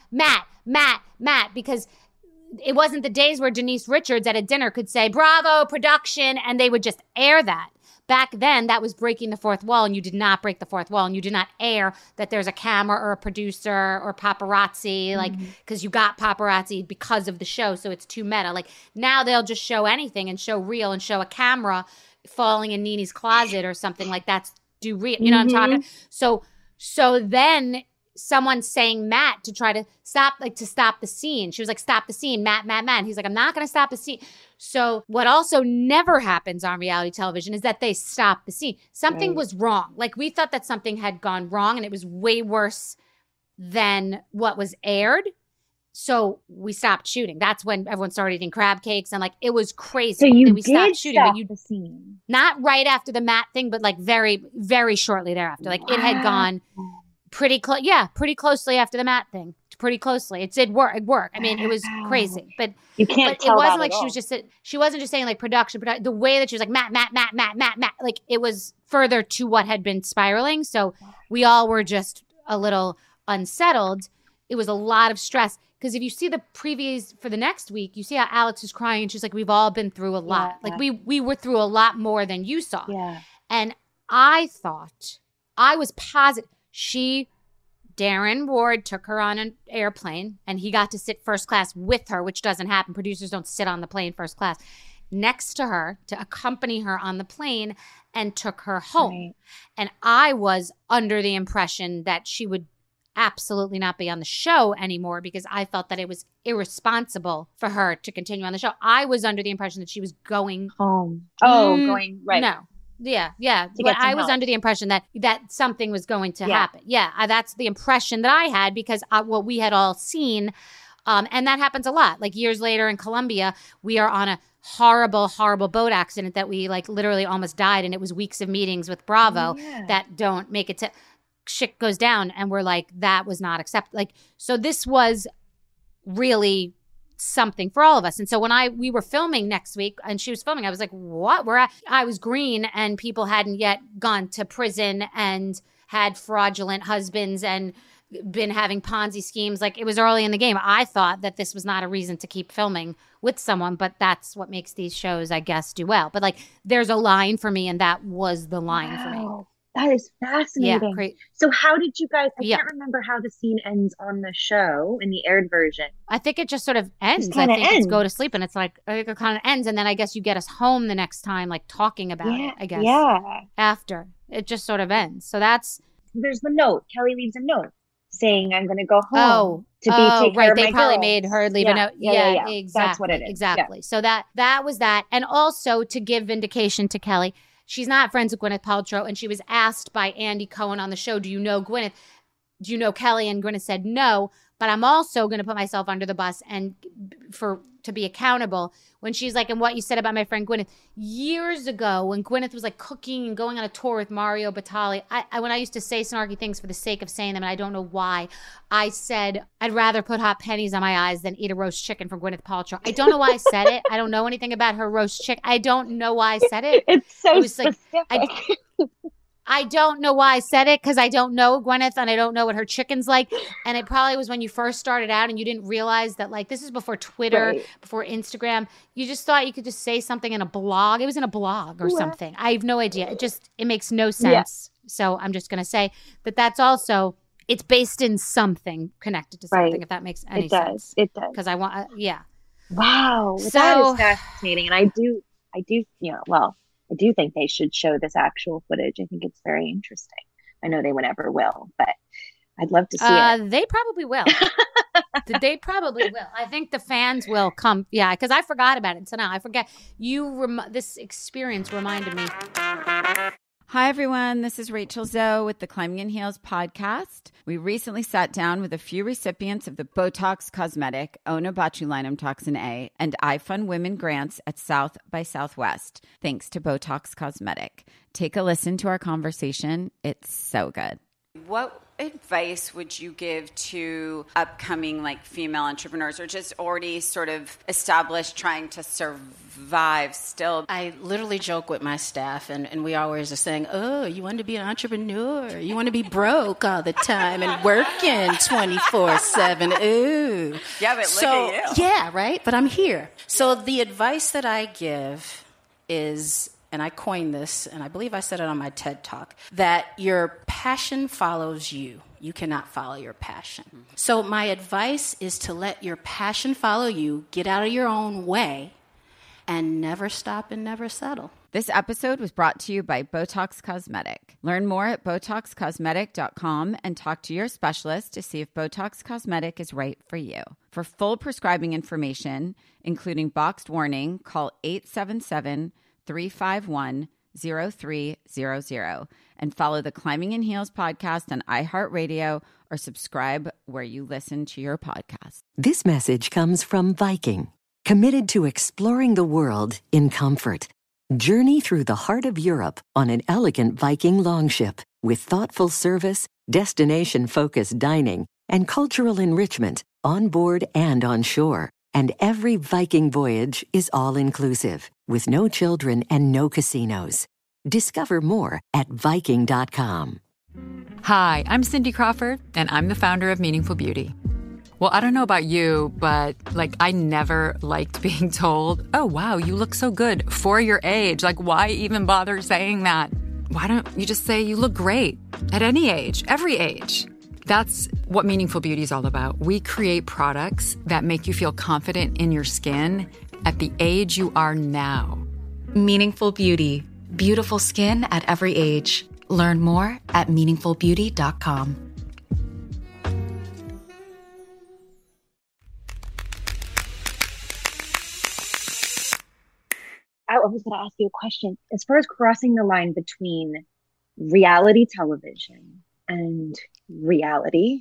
Matt, because it wasn't the days where Denise Richards at a dinner could say, Bravo, production, and they would just air that. Back then, that was breaking the fourth wall, and you did not break the fourth wall, and you did not air that there's a camera or a producer or paparazzi, like, because you got paparazzi because of the show, so it's too meta. Like, now they'll just show anything and show real and show a camera falling in Nene's closet or something like that's do real. You know what I'm talking? So then someone saying Matt to try to stop the scene. She was like, stop the scene, Matt. And he's like, I'm not going to stop the scene. So what also never happens on reality television is that they stop the scene. Something was wrong. Like we thought that something had gone wrong and it was way worse than what was aired. So we stopped shooting. That's when everyone started eating crab cakes and like it was crazy. So you then we stopped shooting, stop but you the scene. Not right after the Matt thing, but like very, very shortly thereafter. Like it had gone pretty close. Yeah, pretty closely after the Matt thing. Pretty closely. It did work. I mean, it was crazy, but you can't. But it wasn't like she wasn't just saying like production. The way that she was like Matt. Like it was further to what had been spiraling. So we all were just a little unsettled. It was a lot of stress. Because if you see the previews for the next week, you see how Alex is crying and she's like, we've all been through a lot. Yeah. Like we were through a lot more than you saw. Yeah. And I was positive. Darren Ward took her on an airplane and he got to sit first class with her, which doesn't happen. Producers don't sit on the plane first class. Next to her to accompany her on the plane and took her home. Right. And I was under the impression that she would absolutely not be on the show anymore because I felt that it was irresponsible for her to continue on the show. I was under the impression that she was going home. Going right. No. Yeah. But I was under the impression that something was going to happen. Yeah, that's the impression that I had because what we had all seen, and that happens a lot. Like years later in Colombia, we are on a horrible, horrible boat accident that we like literally almost died, and it was weeks of meetings with Bravo that don't make it to shit goes down, and we're like, that was not acceptable. Like, so this was really something for all of us. And so when we were filming next week and she was filming, I was like, what? I was green and people hadn't yet gone to prison and had fraudulent husbands and been having Ponzi schemes. Like it was early in the game. I thought that this was not a reason to keep filming with someone, but that's what makes these shows, I guess, do well. But like there's a line for me and that was the line for me. That is fascinating. Yeah, so how did you guys, I can't remember how the scene ends on the show in the aired version. I think it just sort of ends. It's go to sleep and it's like, it kind of ends. And then I guess you get us home the next time, like talking about it, I guess. Yeah. After. It just sort of ends. So there's the note. Kelly leaves a note saying, I'm going to go home to take care of my They probably girls. made her leave a note. Yeah, exactly. That's what it is. Exactly. So that was that. And also to give vindication to Kelly, she's not friends with Gwyneth Paltrow, and she was asked by Andy Cohen on the show, do you know Gwyneth? Do you know Kelly? And Gwyneth said no, But I'm also going to put myself under the bus and to be accountable when she's like, and what you said about my friend Gwyneth years ago when Gwyneth was like cooking and going on a tour with Mario Batali. When I used to say snarky things for the sake of saying them, and I don't know why, I said, I'd rather put hot pennies on my eyes than eat a roast chicken from Gwyneth Paltrow. I don't know why I said it. I don't know anything about her roast chicken. I don't know why I said it. It's so specific. I don't know why I said it because I don't know Gwyneth and I don't know what her chicken's like. And it probably was when you first started out and you didn't realize that, like, this is before Twitter, Right. before Instagram. You just thought you could just say something in a blog. It was in a blog or something. I have no idea. It makes no sense. Yeah. So I'm just going to say that's also, it's based in something connected to something, if that makes any sense. It does. Because I want, Wow. So, that is fascinating. And I do, I do think they should show this actual footage. I think it's very interesting. I know they never will, but I'd love to see it. They probably will. They probably will. I think the fans will come. Yeah, because I forgot about it. So now I forget. This experience reminded me. Hi, everyone. This is Rachel Zoe with the Climbing in Heels podcast. We recently sat down with a few recipients of the Botox Cosmetic, Onabotulinum Toxin A, and iFund Women grants at South by Southwest, thanks to Botox Cosmetic. Take a listen to our conversation. It's so good. What advice would you give to upcoming female entrepreneurs or just already sort of established trying to survive still? I literally joke with my staff and we always are saying, oh, you want to be an entrepreneur? You want to be broke all the time and working 24/7. Ooh. Yeah, but look at you. Yeah, right? But I'm here. So the advice that I give is, and I coined this, and I believe I said it on my TED Talk, that your passion follows you. You cannot follow your passion. Mm-hmm. So my advice is to let your passion follow you, get out of your own way, and never stop and never settle. This episode was brought to you by Botox Cosmetic. Learn more at BotoxCosmetic.com and talk to your specialist to see if Botox Cosmetic is right for you. For full prescribing information, including boxed warning, call 877-351-0300 and follow the Climbing in Heels podcast on iHeartRadio or subscribe where you listen to your podcast. This message comes from Viking, committed to exploring the world in comfort. Journey through the heart of Europe on an elegant Viking longship with thoughtful service, destination-focused dining, and cultural enrichment on board and on shore. And every Viking voyage is all-inclusive, with no children and no casinos. Discover more at Viking.com. Hi, I'm Cindy Crawford, and I'm the founder of Meaningful Beauty. Well, I don't know about you, but I never liked being told, oh, wow, you look so good for your age. Why even bother saying that? Why don't you just say you look great at any age, every age? That's what Meaningful Beauty is all about. We create products that make you feel confident in your skin at the age you are now. Meaningful Beauty. Beautiful skin at every age. Learn more at meaningfulbeauty.com. I was going to ask you a question. As far as crossing the line between reality television and reality,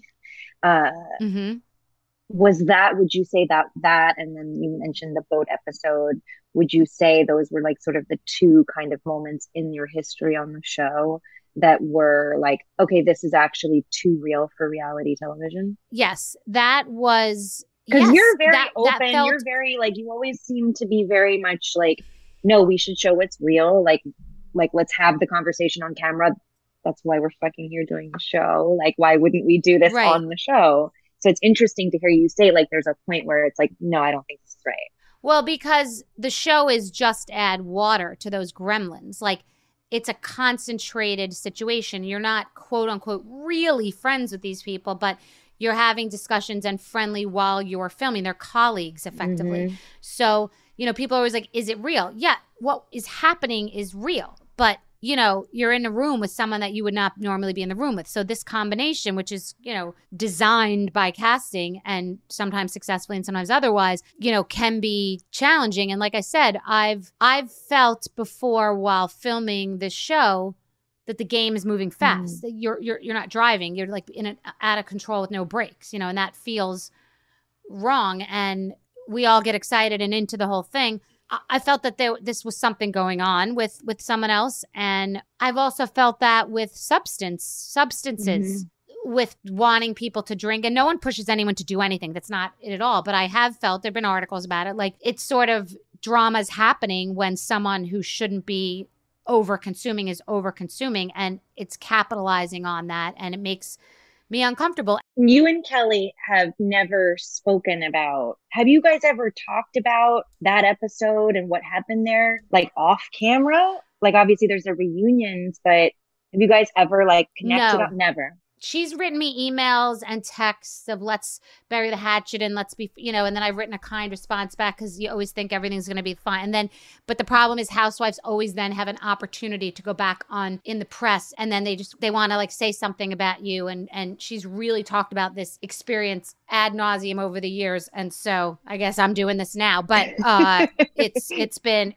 would you say that, and then you mentioned the boat episode, would you say those were sort of the two kind of moments in your history on the show that were okay, this is actually too real for reality television? Yes, that was, because you're very open. You're very you always seem to be very much no, we should show what's real. Let's have the conversation on camera. That's why we're fucking here doing the show. Why wouldn't we do this on the show? So it's interesting to hear you say there's a point where it's no, I don't think this is right. Well, because the show is just add water to those gremlins. It's a concentrated situation. You're not, quote unquote, really friends with these people, but you're having discussions and friendly while you're filming. They're colleagues, effectively. Mm-hmm. So, people are always is it real? Yeah, what is happening is real. But, you're in a room with someone that you would not normally be in the room with. So this combination, which is, designed by casting and sometimes successfully and sometimes otherwise, can be challenging. And like I said, I've felt before while filming this show that the game is moving fast. That you're not driving. You're like out of control with no brakes, and that feels wrong. And we all get excited and into the whole thing. I felt that this was something going on with someone else. And I've also felt that with substances, with wanting people to drink. And no one pushes anyone to do anything. That's not it at all. But I have felt, there have been articles about it, like it's sort of drama's happening when someone who shouldn't be over-consuming is over-consuming, and it's capitalizing on that, and it makes me uncomfortable. You and Kelly have never spoken about, have you guys ever talked about that episode and what happened there, like off camera? Like obviously there's the reunions, but have you guys ever like connected? No. Never. She's written me emails and texts of let's bury the hatchet and let's be, and then I've written a kind response back because you always think everything's going to be fine. But the problem is housewives always then have an opportunity to go back on in the press, and then they want to like say something about you. And she's really talked about this experience ad nauseum over the years. And so I guess I'm doing this now, but it's been,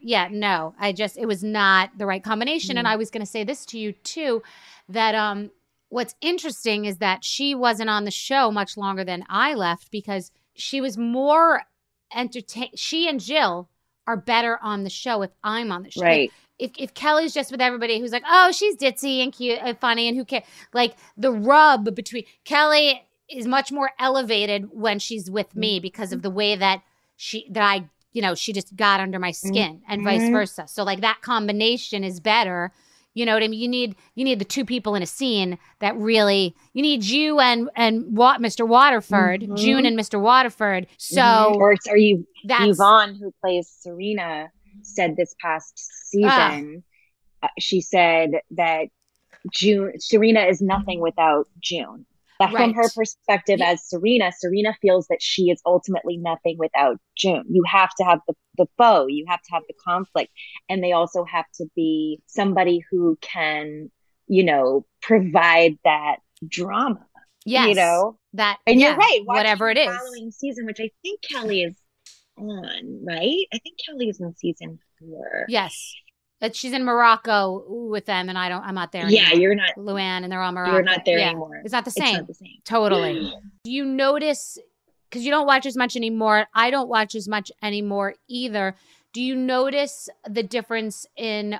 it was not the right combination. And I was going to say this to you too, that, what's interesting is that she wasn't on the show much longer than I left because she was more entertained. She and Jill are better on the show if I'm on the show. Right. If Kelly's just with everybody who's like, oh, she's ditzy and cute and funny and who cares? Like the rub between Kelly is much more elevated when she's with me because of the way that she just got under my skin and vice versa. So like that combination is better. You know what I mean? You need the two people in a scene that really, you need you and Mr. Waterford, June and Mr. Waterford. So, or Yvonne, who plays Serena, said this past season, she said that Serena is nothing without June. That from her perspective as Serena feels that she is ultimately nothing without June. You have to have the foe, you have to have the conflict, and they also have to be somebody who can, provide that drama. Yes. That, and you're right. Whatever it is. Following season, which I think Kelly is on, right? I think Kelly is in season 4. Yes. She's in Morocco with them, and I'm not there anymore. Yeah, you're not. Luann, and they're all Morocco. You're not there anymore. It's not the same. It's not the same. Totally. Do you notice, because you don't watch as much anymore, I don't watch as much anymore either. Do you notice the difference in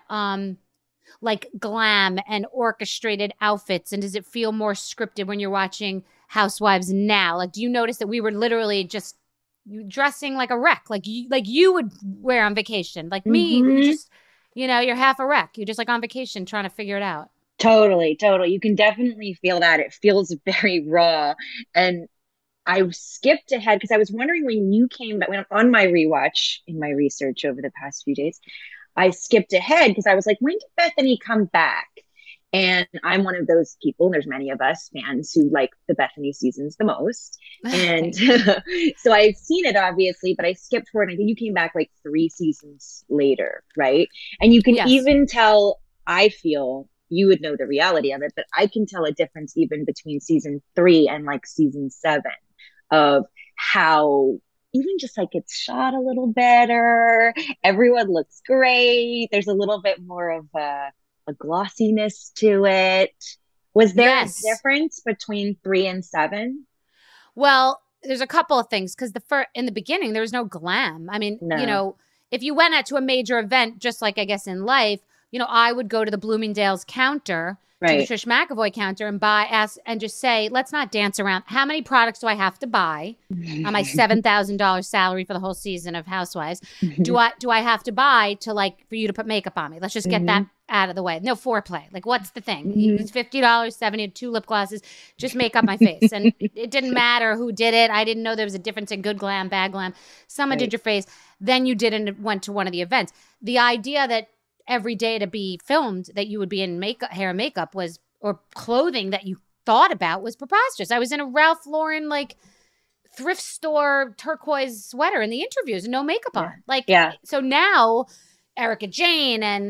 like glam and orchestrated outfits? And does it feel more scripted when you're watching Housewives now? Like, do you notice that we were literally just dressing like a wreck, like you would wear on vacation, like me, you just... you're half a wreck. You're just like on vacation trying to figure it out. Totally. You can definitely feel that. It feels very raw. And I skipped ahead because I was wondering when you came back, on my rewatch in my research over the past few days, I skipped ahead because I was like, when did Bethany come back? And I'm one of those people, and there's many of us fans who like the Bethany seasons the most. And so I've seen it, obviously, but I skipped forward. I think you came back like 3 seasons later, right? And you can even tell, I feel, you would know the reality of it, but I can tell a difference even between season 3 and like season 7 of how even just like it's shot a little better. Everyone looks great. There's a little bit more of a glossiness to it. Was there a difference between 3 and 7? Well, there's a couple of things because in the beginning there was no glam. I mean, if you went out to a major event, just like I guess in life, I would go to the Bloomingdale's counter, to the Trish McEvoy counter, and and just say, let's not dance around. How many products do I have to buy on my $7,000 salary for the whole season of Housewives? Do I have to buy for you to put makeup on me? Let's just get that out of the way. No foreplay. Like, what's the thing? It's $50, $70, 2 lip glosses. Just make up my face. And it didn't matter who did it. I didn't know there was a difference in good glam, bad glam. Someone did your face. Then you did and went to one of the events. The idea that every day to be filmed, that you would be in hair and makeup or clothing that you thought about was preposterous. I was in a Ralph Lauren, thrift store turquoise sweater in the interviews and no makeup on. So now Erica Jane and,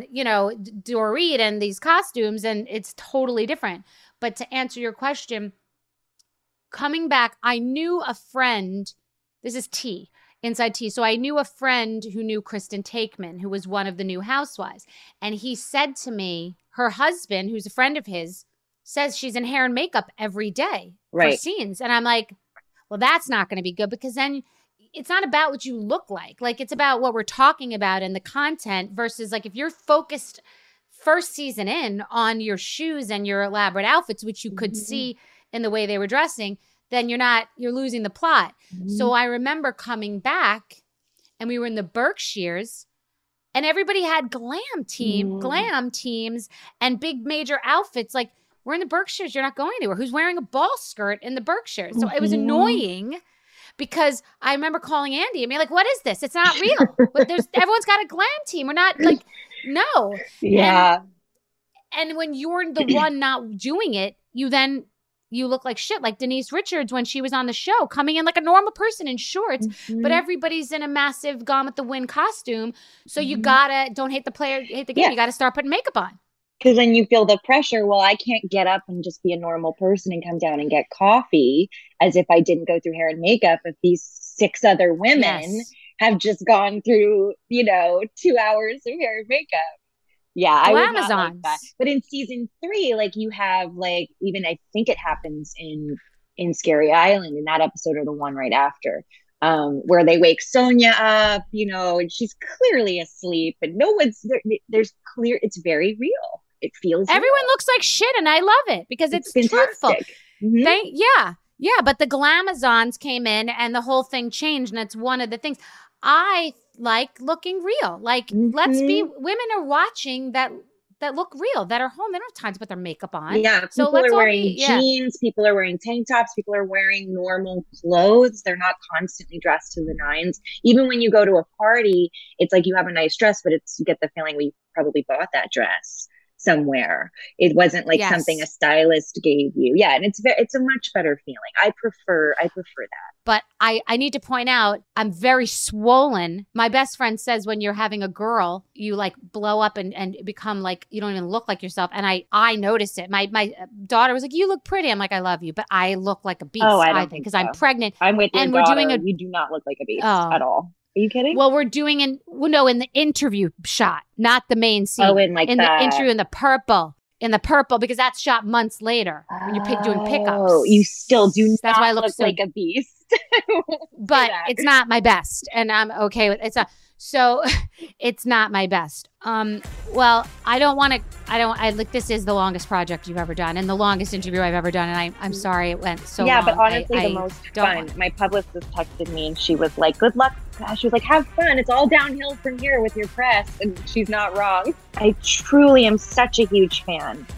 Dorit and these costumes, and it's totally different. But to answer your question, coming back, I knew a friend, this is T, Inside Tea. So I knew a friend who knew Kristen Takeman, who was one of the new housewives. And he said to me, her husband, who's a friend of his, says she's in hair and makeup every day for scenes. And I'm like, well, that's not going to be good, because then it's not about what you look like. Like, it's about what we're talking about and the content versus, like, if you're focused first season in on your shoes and your elaborate outfits, which you could see in the way they were dressing, then you're losing the plot. So I remember coming back and we were in the Berkshires and everybody had glam teams and big major outfits. Like, we're in the Berkshires, you're not going anywhere. Who's wearing a ball skirt in the Berkshires? So it was annoying. Because I remember calling Andy and being like, what is this? It's not real. But everyone's got a glam team. We're not like, no. Yeah. And when you're the one not doing it, you look like shit. Like Denise Richards when she was on the show, coming in like a normal person in shorts, but everybody's in a massive Gone with the Wind costume. So you gotta, don't hate the player, hate the game. You gotta start putting makeup on. Because then you feel the pressure. Well, I can't get up and just be a normal person and come down and get coffee as if I didn't go through hair and makeup. If these 6 other women have just gone through, 2 hours of hair and makeup. Yeah, I would not like that. But in season 3, like you have like, even I think it happens in Scary Island in that episode or the one right after, where they wake Sonia up, and she's clearly asleep, but no one's there. It's very real. It feels everyone real. looks like shit, and I love it because it's truthful. Yeah, but the Glamazons came in and the whole thing changed, and it's one of the things I like looking real. Like, let's be, women are watching that look real, that are home. They don't have time to put their makeup on. Yeah, people are wearing jeans, people are wearing tank tops, people are wearing normal clothes. They're not constantly dressed to the nines. Even when you go to a party, it's like you have a nice dress, but you get the feeling we probably bought that dress somewhere. It wasn't like something a stylist gave you. Yeah, and it's a much better feeling. I prefer that. But I need to point out, I'm very swollen. My best friend says when you're having a girl, you like blow up and become like, you don't even look like yourself. And I notice it. My daughter was like, you look pretty. I'm like, I love you. But I look like a beast, I think, because I'm pregnant. I'm with your daughter. You do not look like a beast at all. Are you kidding? Well, we're doing in the interview shot, not the main scene. Oh, in the interview in the purple, because that's shot months later when you're doing pickups. Oh, you still do that's not why I look like a beast. But it's not my best, and I'm okay with it's not. So it's not my best. Well, this is the longest project you've ever done and the longest interview I've ever done. And I'm sorry it went so long. Yeah, but honestly, the most fun. My publicist texted me and she was like, good luck. She was like, have fun. It's all downhill from here with your press. And she's not wrong. I truly am such a huge fan.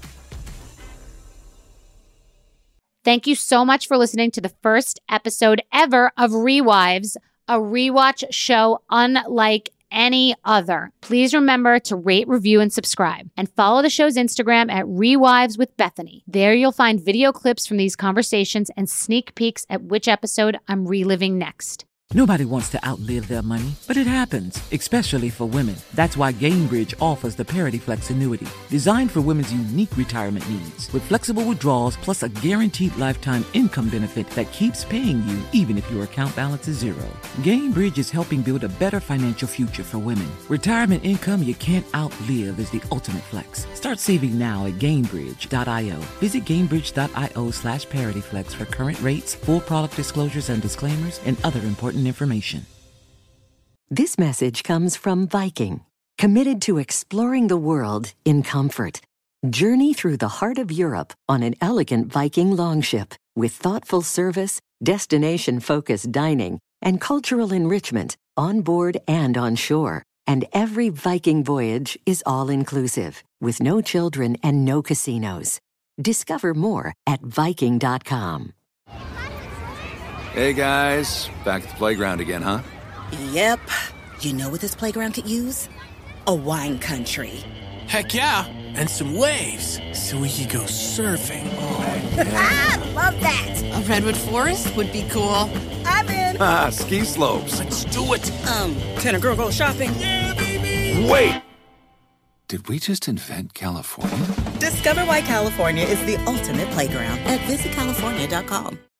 Thank you so much for listening to the first episode ever of Rewives, a rewatch show unlike any other. Please remember to rate, review, and subscribe. And follow the show's Instagram at Rewives with Bethany. There you'll find video clips from these conversations and sneak peeks at which episode I'm reliving next. Nobody wants to outlive their money, but it happens, especially for women. That's why Gainbridge offers the Parity Flex annuity, designed for women's unique retirement needs. With flexible withdrawals plus a guaranteed lifetime income benefit that keeps paying you even if your account balance is zero. Gainbridge is helping build a better financial future for women. Retirement income you can't outlive is the ultimate flex. Start saving now at Gainbridge.io. Visit Gainbridge.io/ParityFlex for current rates, full product disclosures and disclaimers, and other important information. This message comes from Viking, committed to exploring the world in comfort. Journey through the heart of Europe on an elegant Viking longship with thoughtful service, destination-focused dining, and cultural enrichment on board and on shore. And every Viking voyage is all-inclusive, with no children and no casinos. Discover more at Viking.com. Hey guys, back at the playground again, huh? Yep. You know what this playground could use? A wine country. Heck yeah, and some waves, so we could go surfing. Oh, yeah. Love that. A redwood forest would be cool. I'm in. Ski slopes. Let's do it. Can a girl go shopping? Yeah, baby. Wait. Did we just invent California? Discover why California is the ultimate playground at visitcalifornia.com.